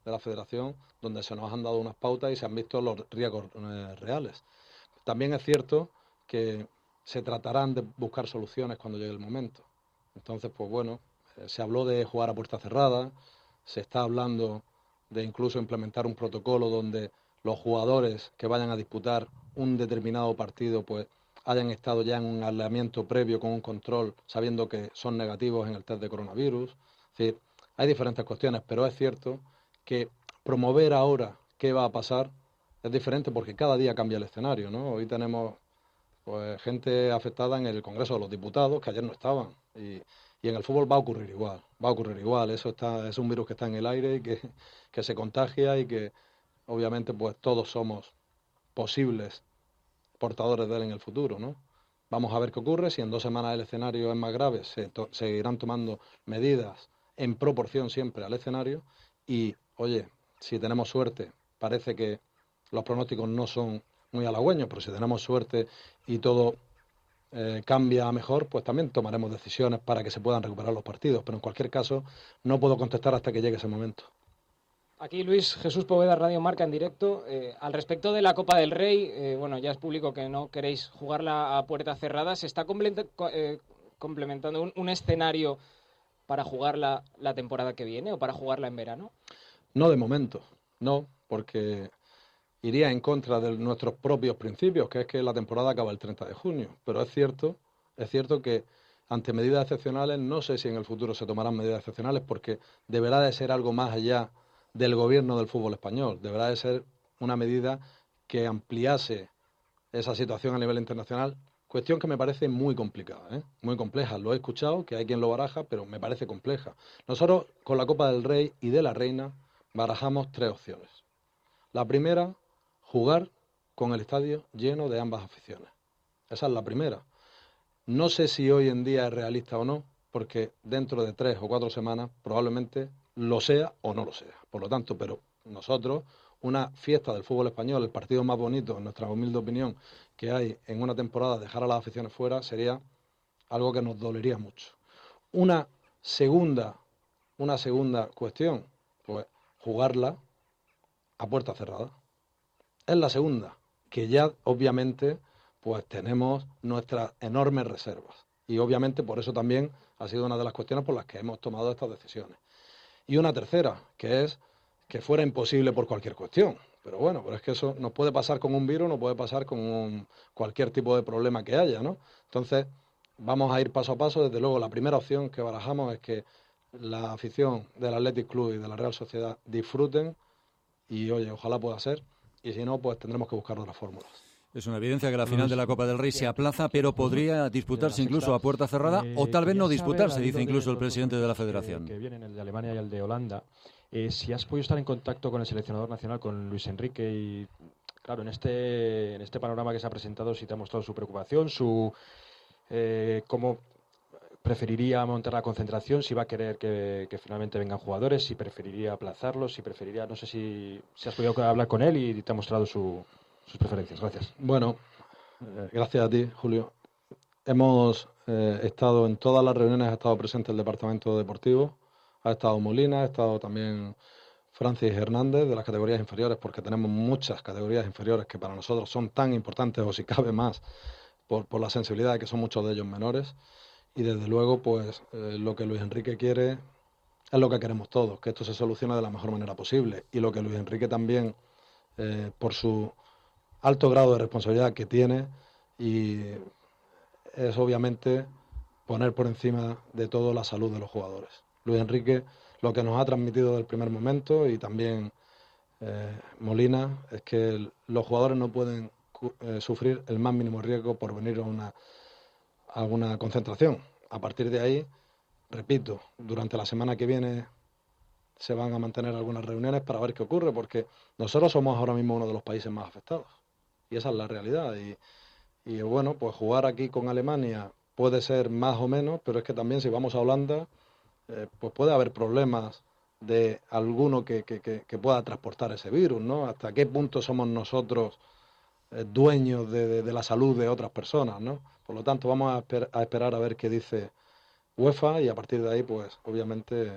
de la Federación, donde se nos han dado unas pautas y se han visto los riesgos reales. También es cierto que se tratarán de buscar soluciones cuando llegue el momento. Entonces, pues bueno, se habló de jugar a puerta cerrada, se está hablando de incluso implementar un protocolo donde los jugadores que vayan a disputar un determinado partido pues hayan estado ya en un aislamiento previo con un control, sabiendo que son negativos en el test de coronavirus. Es decir, hay diferentes cuestiones, pero es cierto que promover ahora qué va a pasar es diferente porque cada día cambia el escenario, ¿no? Hoy tenemos pues gente afectada en el Congreso de los Diputados que ayer no estaban y en el fútbol va a ocurrir igual. Eso es un virus que está en el aire y que se contagia y que obviamente pues todos somos posibles portadores de él en el futuro, ¿no? Vamos a ver qué ocurre. Si en 2 semanas el escenario es más grave, se irán tomando medidas en proporción siempre al escenario y, oye, si tenemos suerte, parece que los pronósticos no son muy halagüeños, pero si tenemos suerte y todo cambia a mejor, pues también tomaremos decisiones para que se puedan recuperar los partidos. Pero en cualquier caso, no puedo contestar hasta que llegue ese momento. Aquí Luis Jesús Poveda, Radio Marca en directo. Al respecto de la Copa del Rey, bueno, ya es público que no queréis jugarla a puerta cerrada. ¿Se está complementando un escenario para jugarla la temporada que viene o para jugarla en verano? No, de momento, no, porque iría en contra de nuestros propios principios, que es que la temporada acaba el 30 de junio. Pero es cierto que ante medidas excepcionales, no sé si en el futuro se tomarán medidas excepcionales, porque deberá de ser algo más allá del gobierno del fútbol español. Deberá de ser una medida que ampliase esa situación a nivel internacional, cuestión que me parece muy complicada, muy compleja. Lo he escuchado, que hay quien lo baraja, pero me parece compleja. Nosotros, con la Copa del Rey y de la Reina, barajamos 3 opciones. La primera, jugar con el estadio lleno de ambas aficiones. Esa es la primera. No sé si hoy en día es realista o no, porque dentro de 3 o 4 semanas probablemente lo sea o no lo sea. Por lo tanto, pero nosotros, una fiesta del fútbol español, el partido más bonito, en nuestra humilde opinión, que hay en una temporada, dejar a las aficiones fuera, sería algo que nos dolería mucho. Una segunda cuestión, pues jugarla a puerta cerrada. Es la segunda, que ya obviamente pues tenemos nuestras enormes reservas. Y obviamente por eso también ha sido una de las cuestiones por las que hemos tomado estas decisiones. Y una tercera, que es que fuera imposible por cualquier cuestión. Pero bueno, pero es que eso nos puede pasar con un virus, nos puede pasar con cualquier tipo de problema que haya, ¿no? Entonces, vamos a ir paso a paso. Desde luego, la primera opción que barajamos es que la afición del Athletic Club y de la Real Sociedad disfruten y, oye, ojalá pueda ser. Y si no, pues tendremos que buscar otras fórmulas. Es una evidencia que la final de la Copa del Rey se aplaza, pero podría disputarse incluso a puerta cerrada o tal vez no disputarse, dice incluso el presidente de la Federación. Que vienen el de Alemania y el de Holanda. Si has podido estar en contacto con el seleccionador nacional, con Luis Enrique, y claro, en este panorama que se ha presentado, si te ha mostrado su preocupación, cómo preferiría montar la concentración, si va a querer que finalmente vengan jugadores, si preferiría aplazarlos, si preferiría, no sé si has podido hablar con él y te ha mostrado sus preferencias. Gracias. Bueno, gracias a ti, Julio. Hemos estado en todas las reuniones, ha estado presente el departamento deportivo, ha estado Molina, ha estado también Francis Hernández de las categorías inferiores, porque tenemos muchas categorías inferiores que para nosotros son tan importantes, o si cabe más, por la sensibilidad de que son muchos de ellos menores. Y desde luego, pues lo que Luis Enrique quiere es lo que queremos todos, que esto se solucione de la mejor manera posible. Y lo que Luis Enrique también, por su alto grado de responsabilidad que tiene, y es obviamente poner por encima de todo la salud de los jugadores. Luis Enrique, lo que nos ha transmitido desde el primer momento, y también Molina, es que los jugadores no pueden sufrir el más mínimo riesgo por venir a una concentración. A partir de ahí, repito, durante la semana que viene se van a mantener algunas reuniones para ver qué ocurre, porque nosotros somos ahora mismo uno de los países más afectados. Y esa es la realidad. Y bueno, pues jugar aquí con Alemania puede ser más o menos, pero es que también si vamos a Holanda, pues puede haber problemas de alguno que pueda transportar ese virus, ¿no? Hasta qué punto somos nosotros dueños de la salud de otras personas, ¿no? Por lo tanto, vamos a esperar a ver qué dice UEFA y a partir de ahí, pues obviamente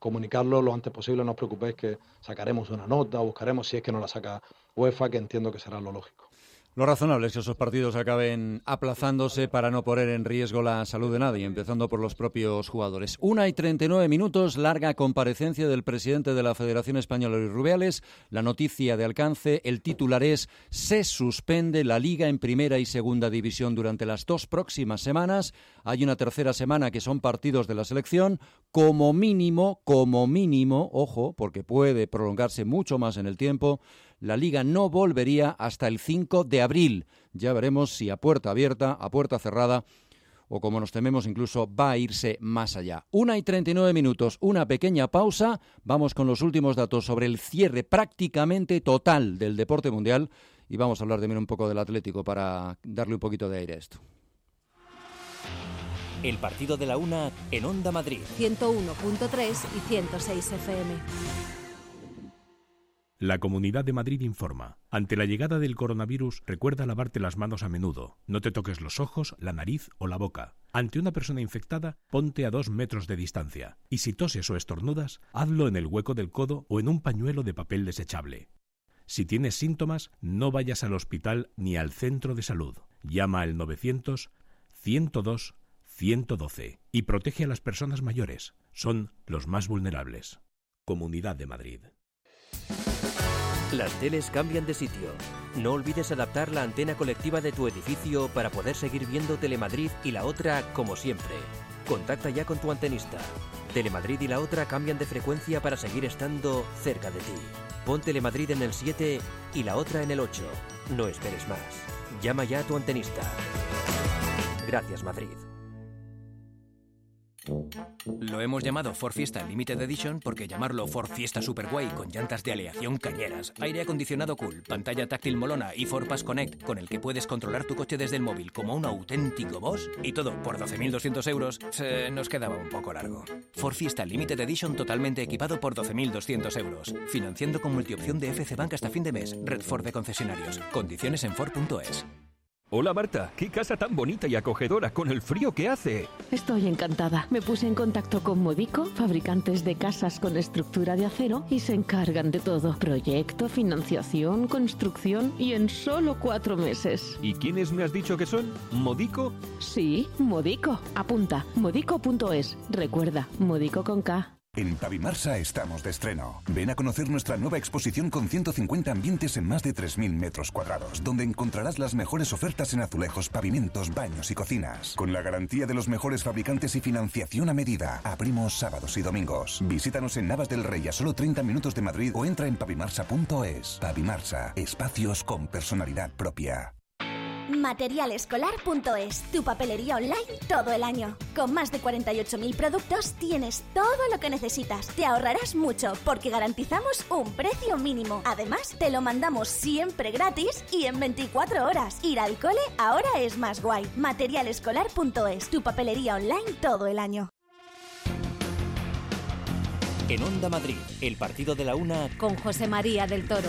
comunicarlo lo antes posible. No os preocupéis que sacaremos una nota, buscaremos si es que no la saca UEFA, que entiendo que será lo lógico. Lo razonable es que esos partidos acaben aplazándose para no poner en riesgo la salud de nadie, empezando por los propios jugadores. 1:39, larga comparecencia del presidente de la Federación Española, Luis Rubiales. La noticia de alcance, el titular es: se suspende la Liga en Primera y Segunda División durante las 2 próximas semanas. Hay una tercera semana que son partidos de la selección. Como mínimo, ojo, porque puede prolongarse mucho más en el tiempo, la Liga no volvería hasta el 5 de abril. Ya veremos si a puerta abierta, a puerta cerrada, o como nos tememos incluso va a irse más allá. 1:39, una pequeña pausa. Vamos con los últimos datos sobre el cierre prácticamente total del deporte mundial y vamos a hablar también un poco del Atlético para darle un poquito de aire a esto. El partido de la una en Onda Madrid. 101.3 y 106 FM. La Comunidad de Madrid informa. Ante la llegada del coronavirus, recuerda lavarte las manos a menudo. No te toques los ojos, la nariz o la boca. Ante una persona infectada, ponte a 2 metros de distancia. Y si toses o estornudas, hazlo en el hueco del codo o en un pañuelo de papel desechable. Si tienes síntomas, no vayas al hospital ni al centro de salud. Llama al 900-102-112 y protege a las personas mayores. Son los más vulnerables. Comunidad de Madrid. Las teles cambian de sitio. No olvides adaptar la antena colectiva de tu edificio para poder seguir viendo Telemadrid y La Otra como siempre. Contacta ya con tu antenista. Telemadrid y La Otra cambian de frecuencia para seguir estando cerca de ti. Pon Telemadrid en el 7 y La Otra en el 8. No esperes más. Llama ya a tu antenista. Gracias, Madrid. Lo hemos llamado Ford Fiesta Limited Edition porque llamarlo Ford Fiesta Super Guay con llantas de aleación cañeras, aire acondicionado cool, pantalla táctil molona y Ford Pass Connect con el que puedes controlar tu coche desde el móvil como un auténtico boss y todo por 12.200 euros, se nos quedaba un poco largo. Ford Fiesta Limited Edition totalmente equipado por 12.200 euros, financiando con multiopción de FC Bank hasta fin de mes, Red Ford de concesionarios, condiciones en Ford.es. Hola Marta, qué casa tan bonita y acogedora con el frío que hace. Estoy encantada. Me puse en contacto con Modico, fabricantes de casas con estructura de acero, y se encargan de todo. Proyecto, financiación, construcción y en solo 4 meses. ¿Y quiénes me has dicho que son? ¿Modico? Sí, Modico. Apunta, modico.es. Recuerda, Modico con K. En Pavimarsa estamos de estreno. Ven a conocer nuestra nueva exposición con 150 ambientes en más de 3.000 metros cuadrados, donde encontrarás las mejores ofertas en azulejos, pavimentos, baños y cocinas. Con la garantía de los mejores fabricantes y financiación a medida. Abrimos sábados y domingos. Visítanos en Navas del Rey, a solo 30 minutos de Madrid, o entra en pavimarsa.es. Pavimarsa, espacios con personalidad propia. Materialescolar.es, tu papelería online todo el año. Con más de 48.000 productos tienes todo lo que necesitas. Te ahorrarás mucho porque garantizamos un precio mínimo. Además, te lo mandamos siempre gratis y en 24 horas. Ir al cole ahora es más guay. Materialescolar.es, tu papelería online todo el año. En Onda Madrid, el partido de la una con José María del Toro.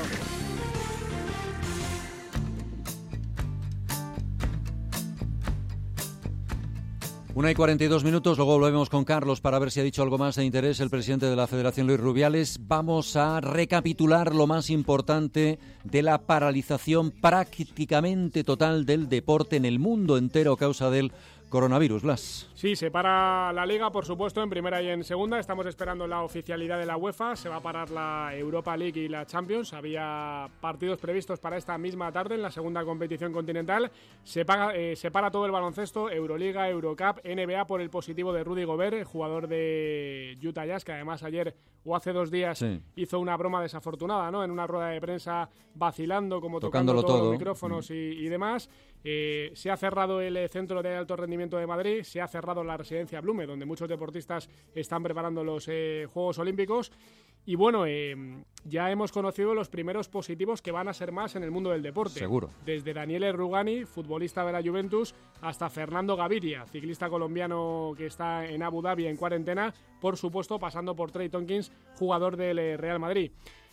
1:42, luego volvemos con Carlos para ver si ha dicho algo más de interés el presidente de la Federación, Luis Rubiales. Vamos a recapitular lo más importante de la paralización prácticamente total del deporte en el mundo entero a causa del coronavirus. Blas. Sí, se para la Liga, por supuesto, en primera y en segunda. Estamos esperando la oficialidad de la UEFA. Se va a parar la Europa League y la Champions. Había partidos previstos para esta misma tarde en la segunda competición continental. Se para todo el baloncesto, Euroliga, Eurocup, NBA por el positivo de Rudy Gobert, jugador de Utah Jazz, que además ayer o hace 2 días hizo una broma desafortunada, ¿no? En una rueda de prensa vacilando, como tocando todos los micrófonos y demás. Se ha cerrado el centro de alto rendimiento de Madrid, se ha cerrado la residencia Blume, donde muchos deportistas están preparando los Juegos Olímpicos. Y bueno, ya hemos conocido los primeros positivos que van a ser más en el mundo del deporte. Seguro. Desde Daniele Rugani, futbolista de la Juventus, hasta Fernando Gaviria, ciclista colombiano que está en Abu Dhabi en cuarentena, por supuesto pasando por Trey Tompkins, jugador del Real Madrid.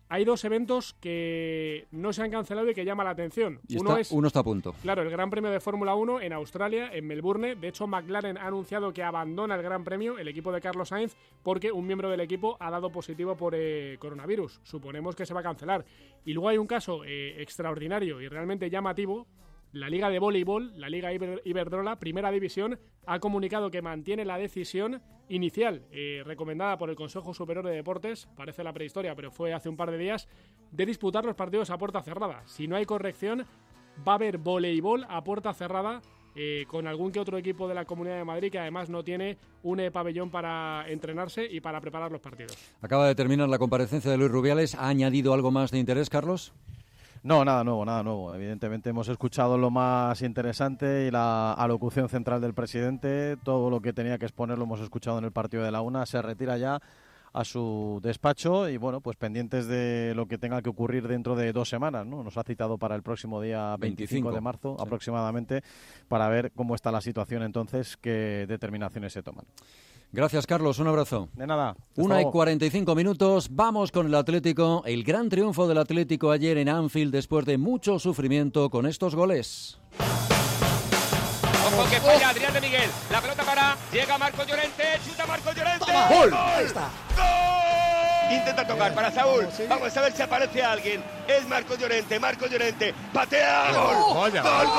Hay dos eventos que no se han cancelado y que llama la atención. Y uno está a punto. Claro, el Gran Premio de Fórmula 1 en Australia, en Melbourne. De hecho, McLaren ha anunciado que abandona el Gran Premio, el equipo de Carlos Sainz, porque un miembro del equipo ha dado positivo por coronavirus. Suponemos que se va a cancelar. Y luego hay un caso extraordinario y realmente llamativo. La Liga de Voleibol, la Liga Iberdrola, Primera División, ha comunicado que mantiene la decisión inicial recomendada por el Consejo Superior de Deportes, parece la prehistoria, pero fue hace un par de días, de disputar los partidos a puerta cerrada. Si no hay corrección, va a haber voleibol a puerta cerrada con algún que otro equipo de la Comunidad de Madrid que además no tiene un pabellón para entrenarse y para preparar los partidos. Acaba de terminar la comparecencia de Luis Rubiales. ¿Ha añadido algo más de interés, Carlos? No, nada nuevo. Evidentemente hemos escuchado lo más interesante y la alocución central del presidente. Todo lo que tenía que exponer lo hemos escuchado en el partido de la una. Se retira ya a su despacho y bueno, pues pendientes de lo que tenga que ocurrir dentro de 2 semanas, ¿no? Nos ha citado para el próximo día 25 de marzo, sí, aproximadamente, para ver cómo está la situación entonces, qué determinaciones se toman. Gracias, Carlos. Un abrazo. De nada. 1:45. Vamos con el Atlético. El gran triunfo del Atlético ayer en Anfield después de mucho sufrimiento con estos goles. Ojo que falla Adrián de Miguel. La pelota para. Llega Marco Llorente. Chuta Marco Llorente. ¡Gol! Ahí está. ¡Gol! Intenta tocar para Saúl. Vamos a ver si aparece alguien. Es Marco Llorente. Patea. ¡Gol!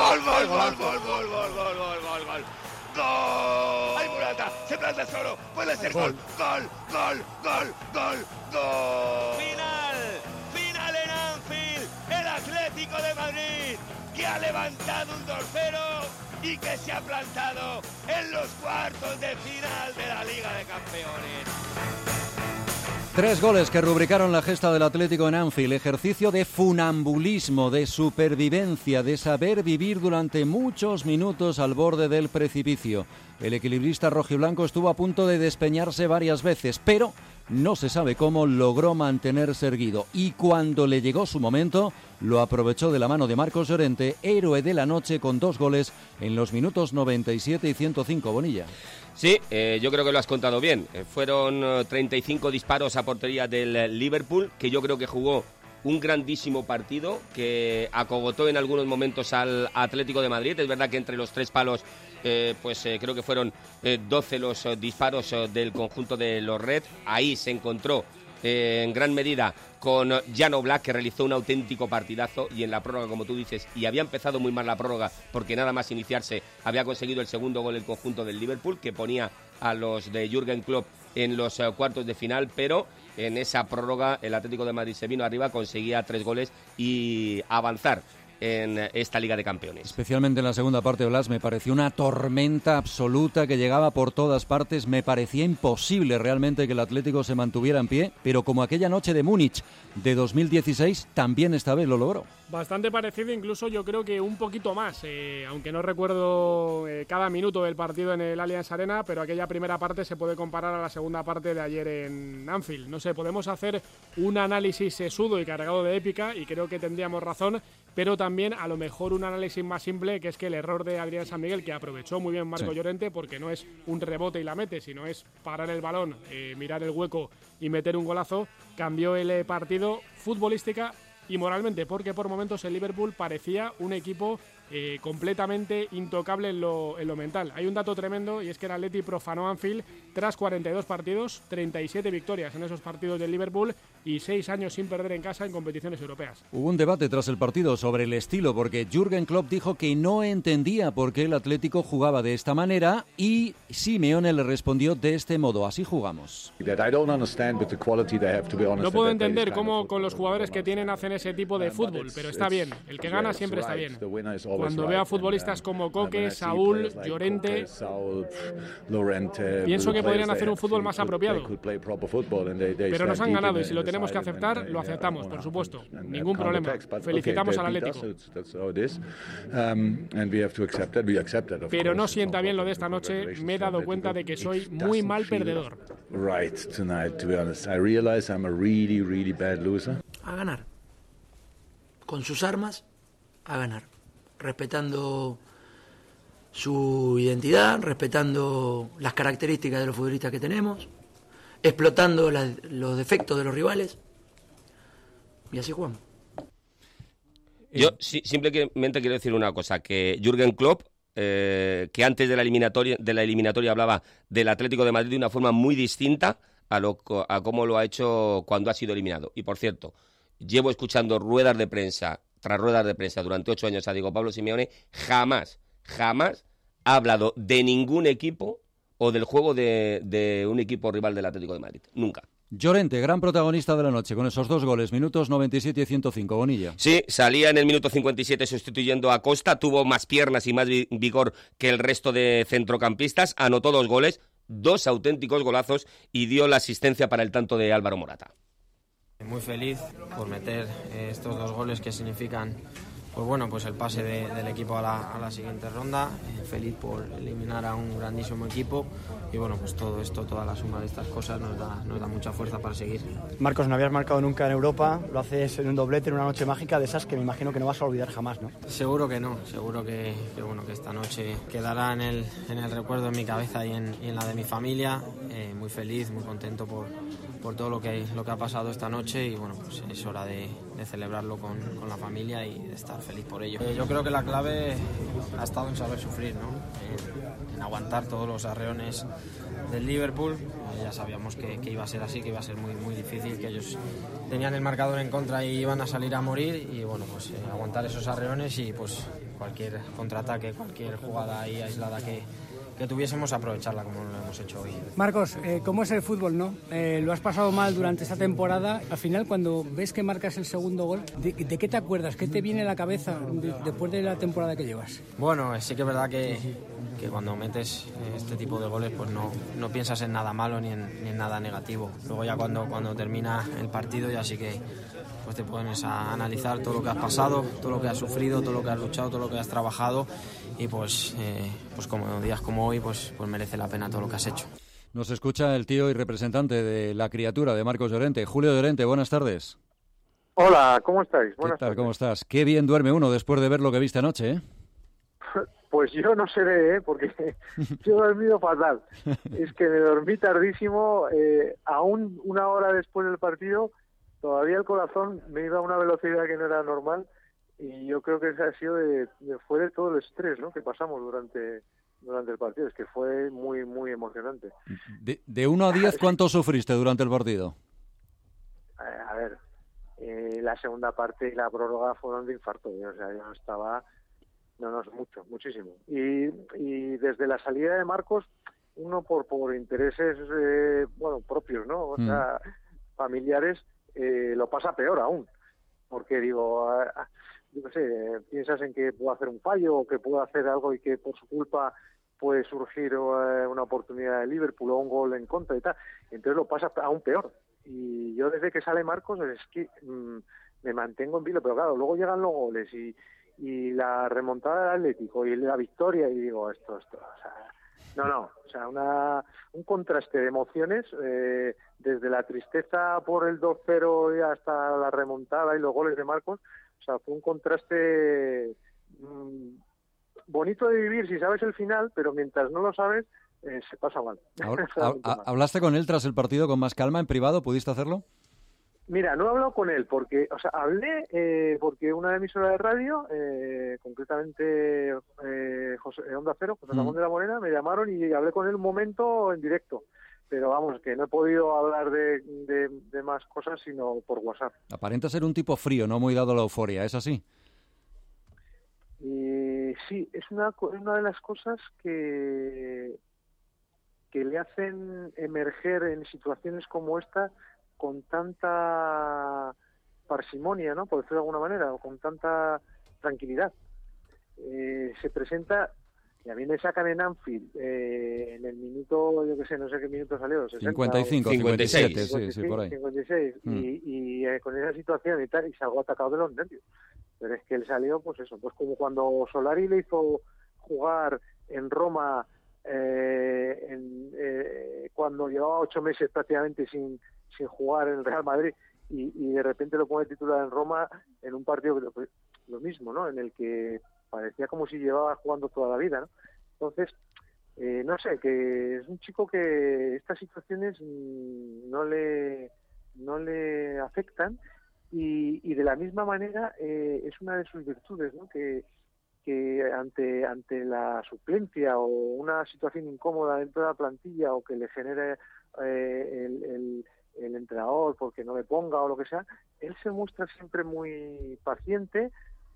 ¡Gol! ¡Ay, Morata! ¡Se planta solo! ¡Puede ser gol! ¡Gol! ¡Final en Anfield! El Atlético de Madrid, que ha levantado un 2-0 y que se ha plantado en los cuartos de final de la Liga de Campeones. 3 goles que rubricaron la gesta del Atlético en Anfield, ejercicio de funambulismo, de supervivencia, de saber vivir durante muchos minutos al borde del precipicio. El equilibrista rojiblanco estuvo a punto de despeñarse varias veces, pero no se sabe cómo logró mantenerse erguido. Y cuando le llegó su momento, lo aprovechó de la mano de Marcos Llorente, héroe de la noche con 2 goles en los minutos 97 y 105, Bonilla. Sí, yo creo que lo has contado bien. Fueron 35 disparos a portería del Liverpool, que yo creo que jugó un grandísimo partido, que acogotó en algunos momentos al Atlético de Madrid. Es verdad que entre los 3 palos, creo que fueron 12 los disparos del conjunto de los Reds. Ahí se encontró en gran medida con Jan Oblak, que realizó un auténtico partidazo, y en la prórroga, como tú dices, y había empezado muy mal la prórroga porque nada más iniciarse había conseguido el segundo gol el conjunto del Liverpool, que ponía a los de Jürgen Klopp en los cuartos de final, pero en esa prórroga el Atlético de Madrid se vino arriba, conseguía 3 goles y avanzar en esta Liga de Campeones. Especialmente en la segunda parte, Blas, me pareció una tormenta absoluta que llegaba por todas partes. Me parecía imposible realmente que el Atlético se mantuviera en pie, pero como aquella noche de Múnich de 2016, también esta vez lo logró. Bastante parecido, incluso yo creo que un poquito más, aunque no recuerdo cada minuto del partido en el Allianz Arena, pero aquella primera parte se puede comparar a la segunda parte de ayer en Anfield. No sé, podemos hacer un análisis sesudo y cargado de épica, y creo que tendríamos razón, pero también a lo mejor un análisis más simple, que es que el error de Adrián San Miguel, que aprovechó muy bien Marco Llorente, porque no es un rebote y la mete, sino es parar el balón, mirar el hueco y meter un golazo, cambió el partido futbolística y moralmente, porque por momentos el Liverpool parecía un equipo completamente intocable en lo mental. Hay un dato tremendo, y es que el Atleti profanó Anfield tras 42 partidos, 37 victorias en esos partidos del Liverpool y 6 años sin perder en casa en competiciones europeas. Hubo un debate tras el partido sobre el estilo, porque Jürgen Klopp dijo que no entendía por qué el Atlético jugaba de esta manera, y Simeone le respondió de este modo: así jugamos. No puedo entender cómo con los jugadores que tienen hacen ese tipo de fútbol, pero está bien, el que gana siempre está bien. Cuando veo a futbolistas como Coque, Saúl, Llorente, pienso que podrían hacer un fútbol más apropiado. Pero nos han ganado, y si lo tenemos que aceptar, lo aceptamos, por supuesto. Ningún problema. Felicitamos al Atlético. Pero no sienta bien lo de esta noche. Me he dado cuenta de que soy muy mal perdedor. A ganar. Con sus armas, a ganar. Respetando su identidad, respetando las características de los futbolistas que tenemos, explotando los defectos de los rivales, Y así jugamos. Yo simplemente quiero decir una cosa, que Jürgen Klopp, que antes de la eliminatoria hablaba del Atlético de Madrid de una forma muy distinta a cómo lo ha hecho cuando ha sido eliminado. Y por cierto, llevo escuchando ruedas de prensa tras ruedas de prensa durante 8 años a Diego Pablo Simeone, jamás ha hablado de ningún equipo o del juego de un equipo rival del Atlético de Madrid. Nunca. Llorente, gran protagonista de la noche, con esos 2 goles, minutos 97 y 105, Bonilla. Sí, salía en el minuto 57 sustituyendo a Costa, tuvo más piernas y más vigor que el resto de centrocampistas, anotó 2 goles, 2 auténticos golazos y dio la asistencia para el tanto de Álvaro Morata. Muy feliz por meter estos 2 goles que significan pues el pase del equipo a la siguiente ronda. Feliz por eliminar a un grandísimo equipo y pues todo esto, toda la suma de estas cosas nos da mucha fuerza para seguir. Marcos, no habías marcado nunca en Europa, lo haces en un doblete, en una noche mágica de esas que me imagino que no vas a olvidar jamás, ¿no? Seguro que no, seguro que esta noche quedará en el recuerdo, en mi cabeza y en la de mi familia. Muy feliz, muy contento por todo lo que ha pasado esta noche y pues es hora de celebrarlo con la familia y de estar feliz por ello. Yo creo que la clave ha estado en saber sufrir, ¿no? En aguantar todos los arreones del Liverpool. Ya sabíamos que iba a ser así, que iba a ser muy, muy difícil, que ellos tenían el marcador en contra y iban a salir a morir y aguantar esos arreones y cualquier contraataque, cualquier jugada ahí aislada que tuviésemos, aprovecharla como lo hemos hecho hoy. Marcos, ¿cómo es el fútbol, no? Lo has pasado mal durante esta temporada. Al final, cuando ves que marcas el segundo gol, ¿de qué te acuerdas? ¿Qué te viene a la cabeza después de la temporada que llevas? Bueno, sí que es verdad que cuando metes este tipo de goles pues no piensas en nada malo ni en nada negativo. Luego ya cuando termina el partido ya sí que pues te pones a analizar todo lo que has pasado, todo lo que has sufrido, todo lo que has luchado, todo lo que has trabajado y pues como días como hoy pues merece la pena todo lo que has hecho. Nos escucha el tío y representante de la criatura de Marcos Llorente. Julio Llorente, buenas tardes. Hola, ¿cómo estáis? Buenas tardes. ¿Cómo estás? Qué bien duerme uno después de ver lo que viste anoche, ¿eh? Pues yo no seré, porque yo he dormido fatal. Es que me dormí tardísimo, aún 1 hora después del partido, todavía el corazón me iba a una velocidad que no era normal y yo creo que ese ha sido fue de todo el estrés, ¿no?, que pasamos durante el partido. Es que fue muy, muy emocionante. De 1 a 10, ¿cuánto sufriste durante el partido? A ver, la segunda parte y la prórroga fueron de infarto. O sea, yo estaba... No, muchísimo. Y desde la salida de Marcos, uno por intereses, propios, ¿no? O sea, familiares, lo pasa peor aún. Porque digo, yo no sé, piensas en que puedo hacer un fallo o que puedo hacer algo y que por su culpa puede surgir una oportunidad de Liverpool o un gol en contra y tal. Entonces lo pasa aún peor. Y yo desde que sale Marcos es que me mantengo en vilo, pero claro, luego llegan los goles y la remontada del Atlético y la victoria y digo, o sea, un contraste de emociones, desde la tristeza por el 2-0 y hasta la remontada y los goles de Marcos. O sea, fue un contraste bonito de vivir si sabes el final, pero mientras no lo sabes, se pasa mal. ¿Hablaste con él tras el partido con más calma, en privado? ¿Pudiste hacerlo? Mira, no he hablado con él porque, hablé porque una emisora de radio, concretamente Onda Cero, José Ramón de la Morena, me llamaron y hablé con él un momento en directo. Pero vamos, que no he podido hablar de más cosas sino por WhatsApp. Aparenta ser un tipo frío, no muy dado a la euforia, ¿es así? Y sí, es una de las cosas que le hacen emerger en situaciones como esta con tanta parsimonia, ¿no?, por decirlo de alguna manera, o con tanta tranquilidad. Se presenta, y a mí me sacan en Anfield en el minuto, yo qué sé, no sé qué minuto salió, 60, 55, 57, sí, por ahí. 56, y con esa situación y tal, y salgo atacado de los nervios. Pero es que él salió, pues eso, pues como cuando Solari le hizo jugar en Roma, cuando llevaba 8 meses prácticamente sin jugar en el Real Madrid y de repente lo pone titular en Roma en un partido lo mismo, ¿no?, en el que parecía como si llevaba jugando toda la vida, ¿no? Entonces, no sé, que es un chico que estas situaciones no le afectan y de la misma manera es una de sus virtudes, ¿no? Que ante la suplencia o una situación incómoda dentro de la plantilla o que le genere el entrenador porque no le ponga o lo que sea, él se muestra siempre muy paciente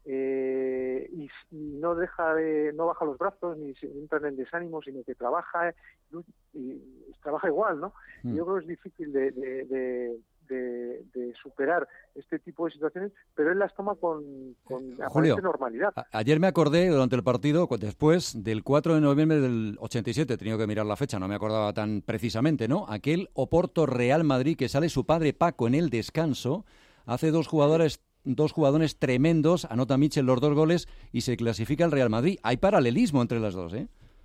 y no baja los brazos ni se entra en el desánimo, sino que trabaja y trabaja igual, ¿no? Y yo creo que es difícil de superar este tipo de situaciones, pero él las toma con Julio, aparente normalidad. Ayer me acordé durante el partido, después del 4 de noviembre del 87, he tenido que mirar la fecha, no me acordaba tan precisamente, ¿no? Aquel Oporto Real Madrid que sale su padre Paco en el descanso, hace dos jugadores tremendos, anota Michel los 2 goles y se clasifica el Real Madrid. Hay paralelismo entre las dos, ¿eh?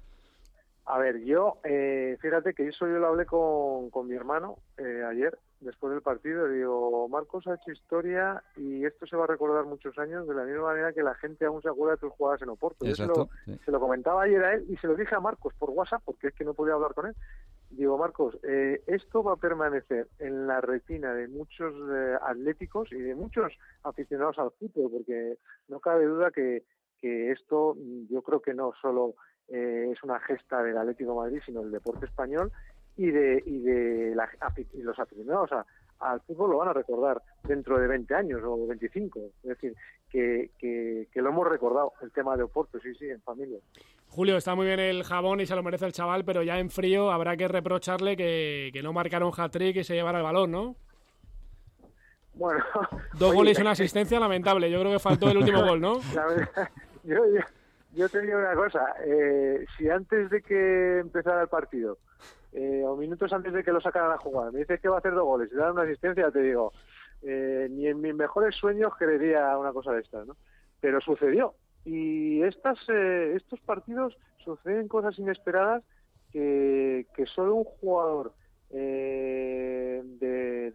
A ver, fíjate que yo lo hablé con mi hermano ayer, después del partido, le digo, Marcos ha hecho historia y esto se va a recordar muchos años de la misma manera que la gente aún se acuerda de tus jugadas en Oporto. Exacto, se lo comentaba ayer a él y se lo dije a Marcos por WhatsApp porque es que no podía hablar con él. Digo, Marcos, esto va a permanecer en la retina de muchos atléticos y de muchos aficionados al fútbol, porque no cabe duda que esto, yo creo que no solo es una gesta del Atlético de Madrid, sino del deporte español y los aficionados al fútbol lo van a recordar dentro de 20 años o 25. Es decir, que lo hemos recordado, el tema de Oporto, sí, en familia. Julio, está muy bien el jabón y se lo merece el chaval, pero ya en frío habrá que reprocharle que no marcara un hat-trick y se llevara el balón, ¿no? Bueno... 2 goles y una asistencia lamentable. Yo creo que faltó el último gol, ¿no? La verdad, yo te digo una cosa. Si antes de que empezara el partido o minutos antes de que lo sacaran a jugar me dices que va a hacer 2 goles y dar una asistencia, te digo, ni en mis mejores sueños creería una cosa de estas, ¿no? Pero sucedió. Y estos partidos suceden cosas inesperadas que solo un jugador de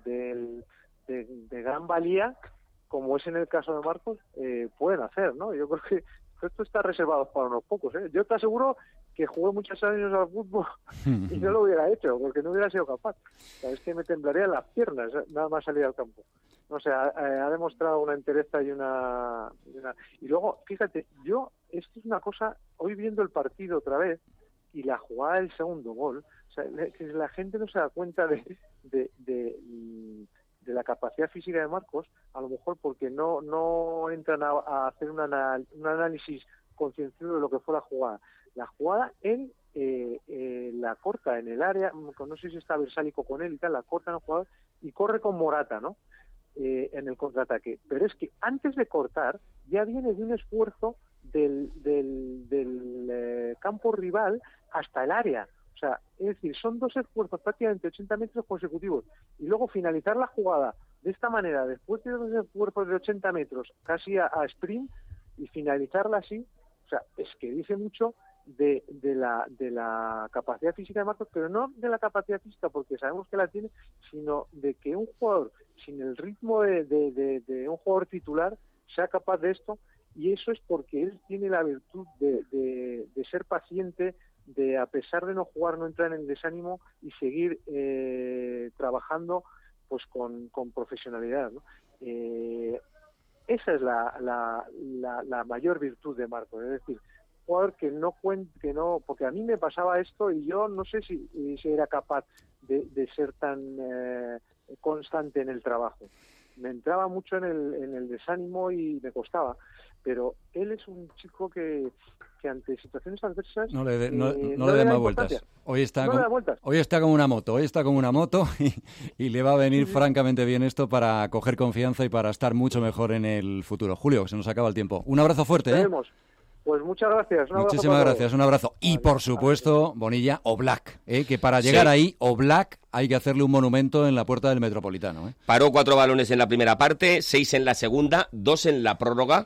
gran valía, como es en el caso de Marcos, pueden hacer, ¿no? Yo creo que esto está reservado para unos pocos, ¿eh? Yo te aseguro que jugué muchos años al fútbol y no lo hubiera hecho, porque no hubiera sido capaz. O sea, es que me temblarían las piernas nada más salir al campo. O sea, ha demostrado una entereza y una... Y luego, fíjate, esto es una cosa, hoy viendo el partido otra vez y la jugada del segundo gol, o sea, que la gente no se da cuenta de la capacidad física de Marcos, a lo mejor porque no entran a hacer un análisis concienzudo de lo que fue la jugada. La jugada él la corta en el área, no sé si está Versálico con él y tal, la corta en el jugador y corre con Morata, ¿no? En el contraataque. Pero es que antes de cortar ya viene de un esfuerzo del campo rival hasta el área. O sea, es decir, son 2 esfuerzos prácticamente 80 metros consecutivos y luego finalizar la jugada de esta manera, después de 2 esfuerzos de 80 metros casi a sprint y finalizarla así, o sea, es que dice mucho de la capacidad física de Marcos, pero no de la capacidad física porque sabemos que la tiene, sino de que un jugador sin el ritmo de un jugador titular sea capaz de esto, y eso es porque él tiene la virtud de ser paciente, de a pesar de no jugar, no entrar en el desánimo y seguir trabajando pues con profesionalidad, ¿no? Esa es la mayor virtud de Marcos, es decir, jugador que no, porque a mí me pasaba esto y yo no sé si era capaz de ser tan constante en el trabajo. Me entraba mucho en el desánimo y me costaba, pero él es un chico que ante situaciones adversas no le dé más vueltas. Hoy está como una moto, y le va a venir francamente bien esto para coger confianza y para estar mucho mejor en el futuro. Julio, se nos acaba el tiempo. Un abrazo fuerte, ¿eh? Pues muchas gracias. Muchísimas gracias, un abrazo. Y por supuesto, Bonilla, Oblak, que para llegar ahí, Oblak, hay que hacerle un monumento en la puerta del Metropolitano. Paró 4 balones en la primera parte, 6 en la segunda, 2 en la prórroga,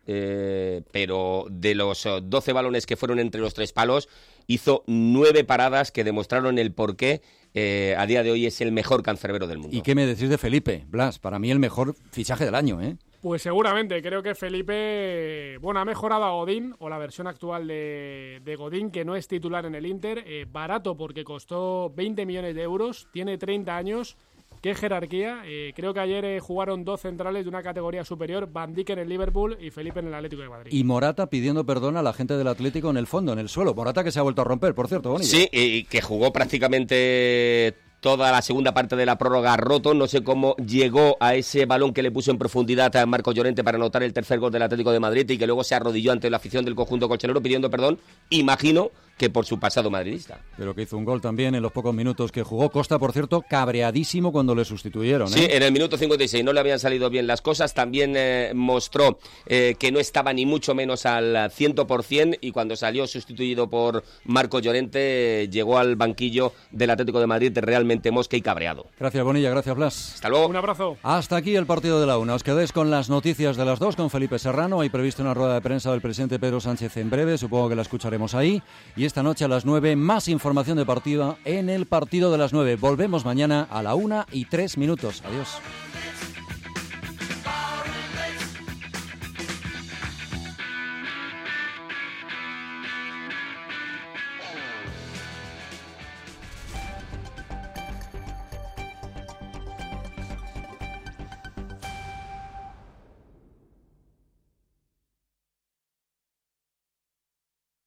pero de los 12 balones que fueron entre los 3 palos, hizo 9 paradas que demostraron el porqué. A día de hoy es el mejor cancerbero del mundo. ¿Y qué me decís de Felipe, Blas? Para mí el mejor fichaje del año, ¿eh? Pues seguramente, creo que Felipe, ha mejorado a Godín, o la versión actual de Godín, que no es titular en el Inter, barato porque costó 20 millones de euros, tiene 30 años qué jerarquía. Creo que ayer jugaron 2 centrales de una categoría superior, Van Dijk en el Liverpool y Felipe en el Atlético de Madrid. Y Morata pidiendo perdón a la gente del Atlético en el fondo, en el suelo. Morata que se ha vuelto a romper, por cierto, Bonilla. Sí, y que jugó prácticamente toda la segunda parte de la prórroga roto. No sé cómo llegó a ese balón que le puso en profundidad a Marcos Llorente para anotar el tercer gol del Atlético de Madrid y que luego se arrodilló ante la afición del conjunto colchonero pidiendo perdón, imagino que por su pasado madridista. Pero que hizo un gol también en los pocos minutos que jugó. Costa, por cierto, cabreadísimo cuando le sustituyeron. Sí, en el minuto 56 no le habían salido bien las cosas. También mostró que no estaba ni mucho menos al 100% y cuando salió sustituido por Marcos Llorente llegó al banquillo del Atlético de Madrid realmente mosca y cabreado. Gracias, Bonilla. Gracias, Blas. Hasta luego. Un abrazo. Hasta aquí el partido de la 1. Os quedáis con las noticias de las 2 con Felipe Serrano. Hay previsto una rueda de prensa del presidente Pedro Sánchez en breve. Supongo que la escucharemos ahí. Y esta noche a las 9 más información deportiva en el partido de las 9. Volvemos mañana a la 1:03. Adiós.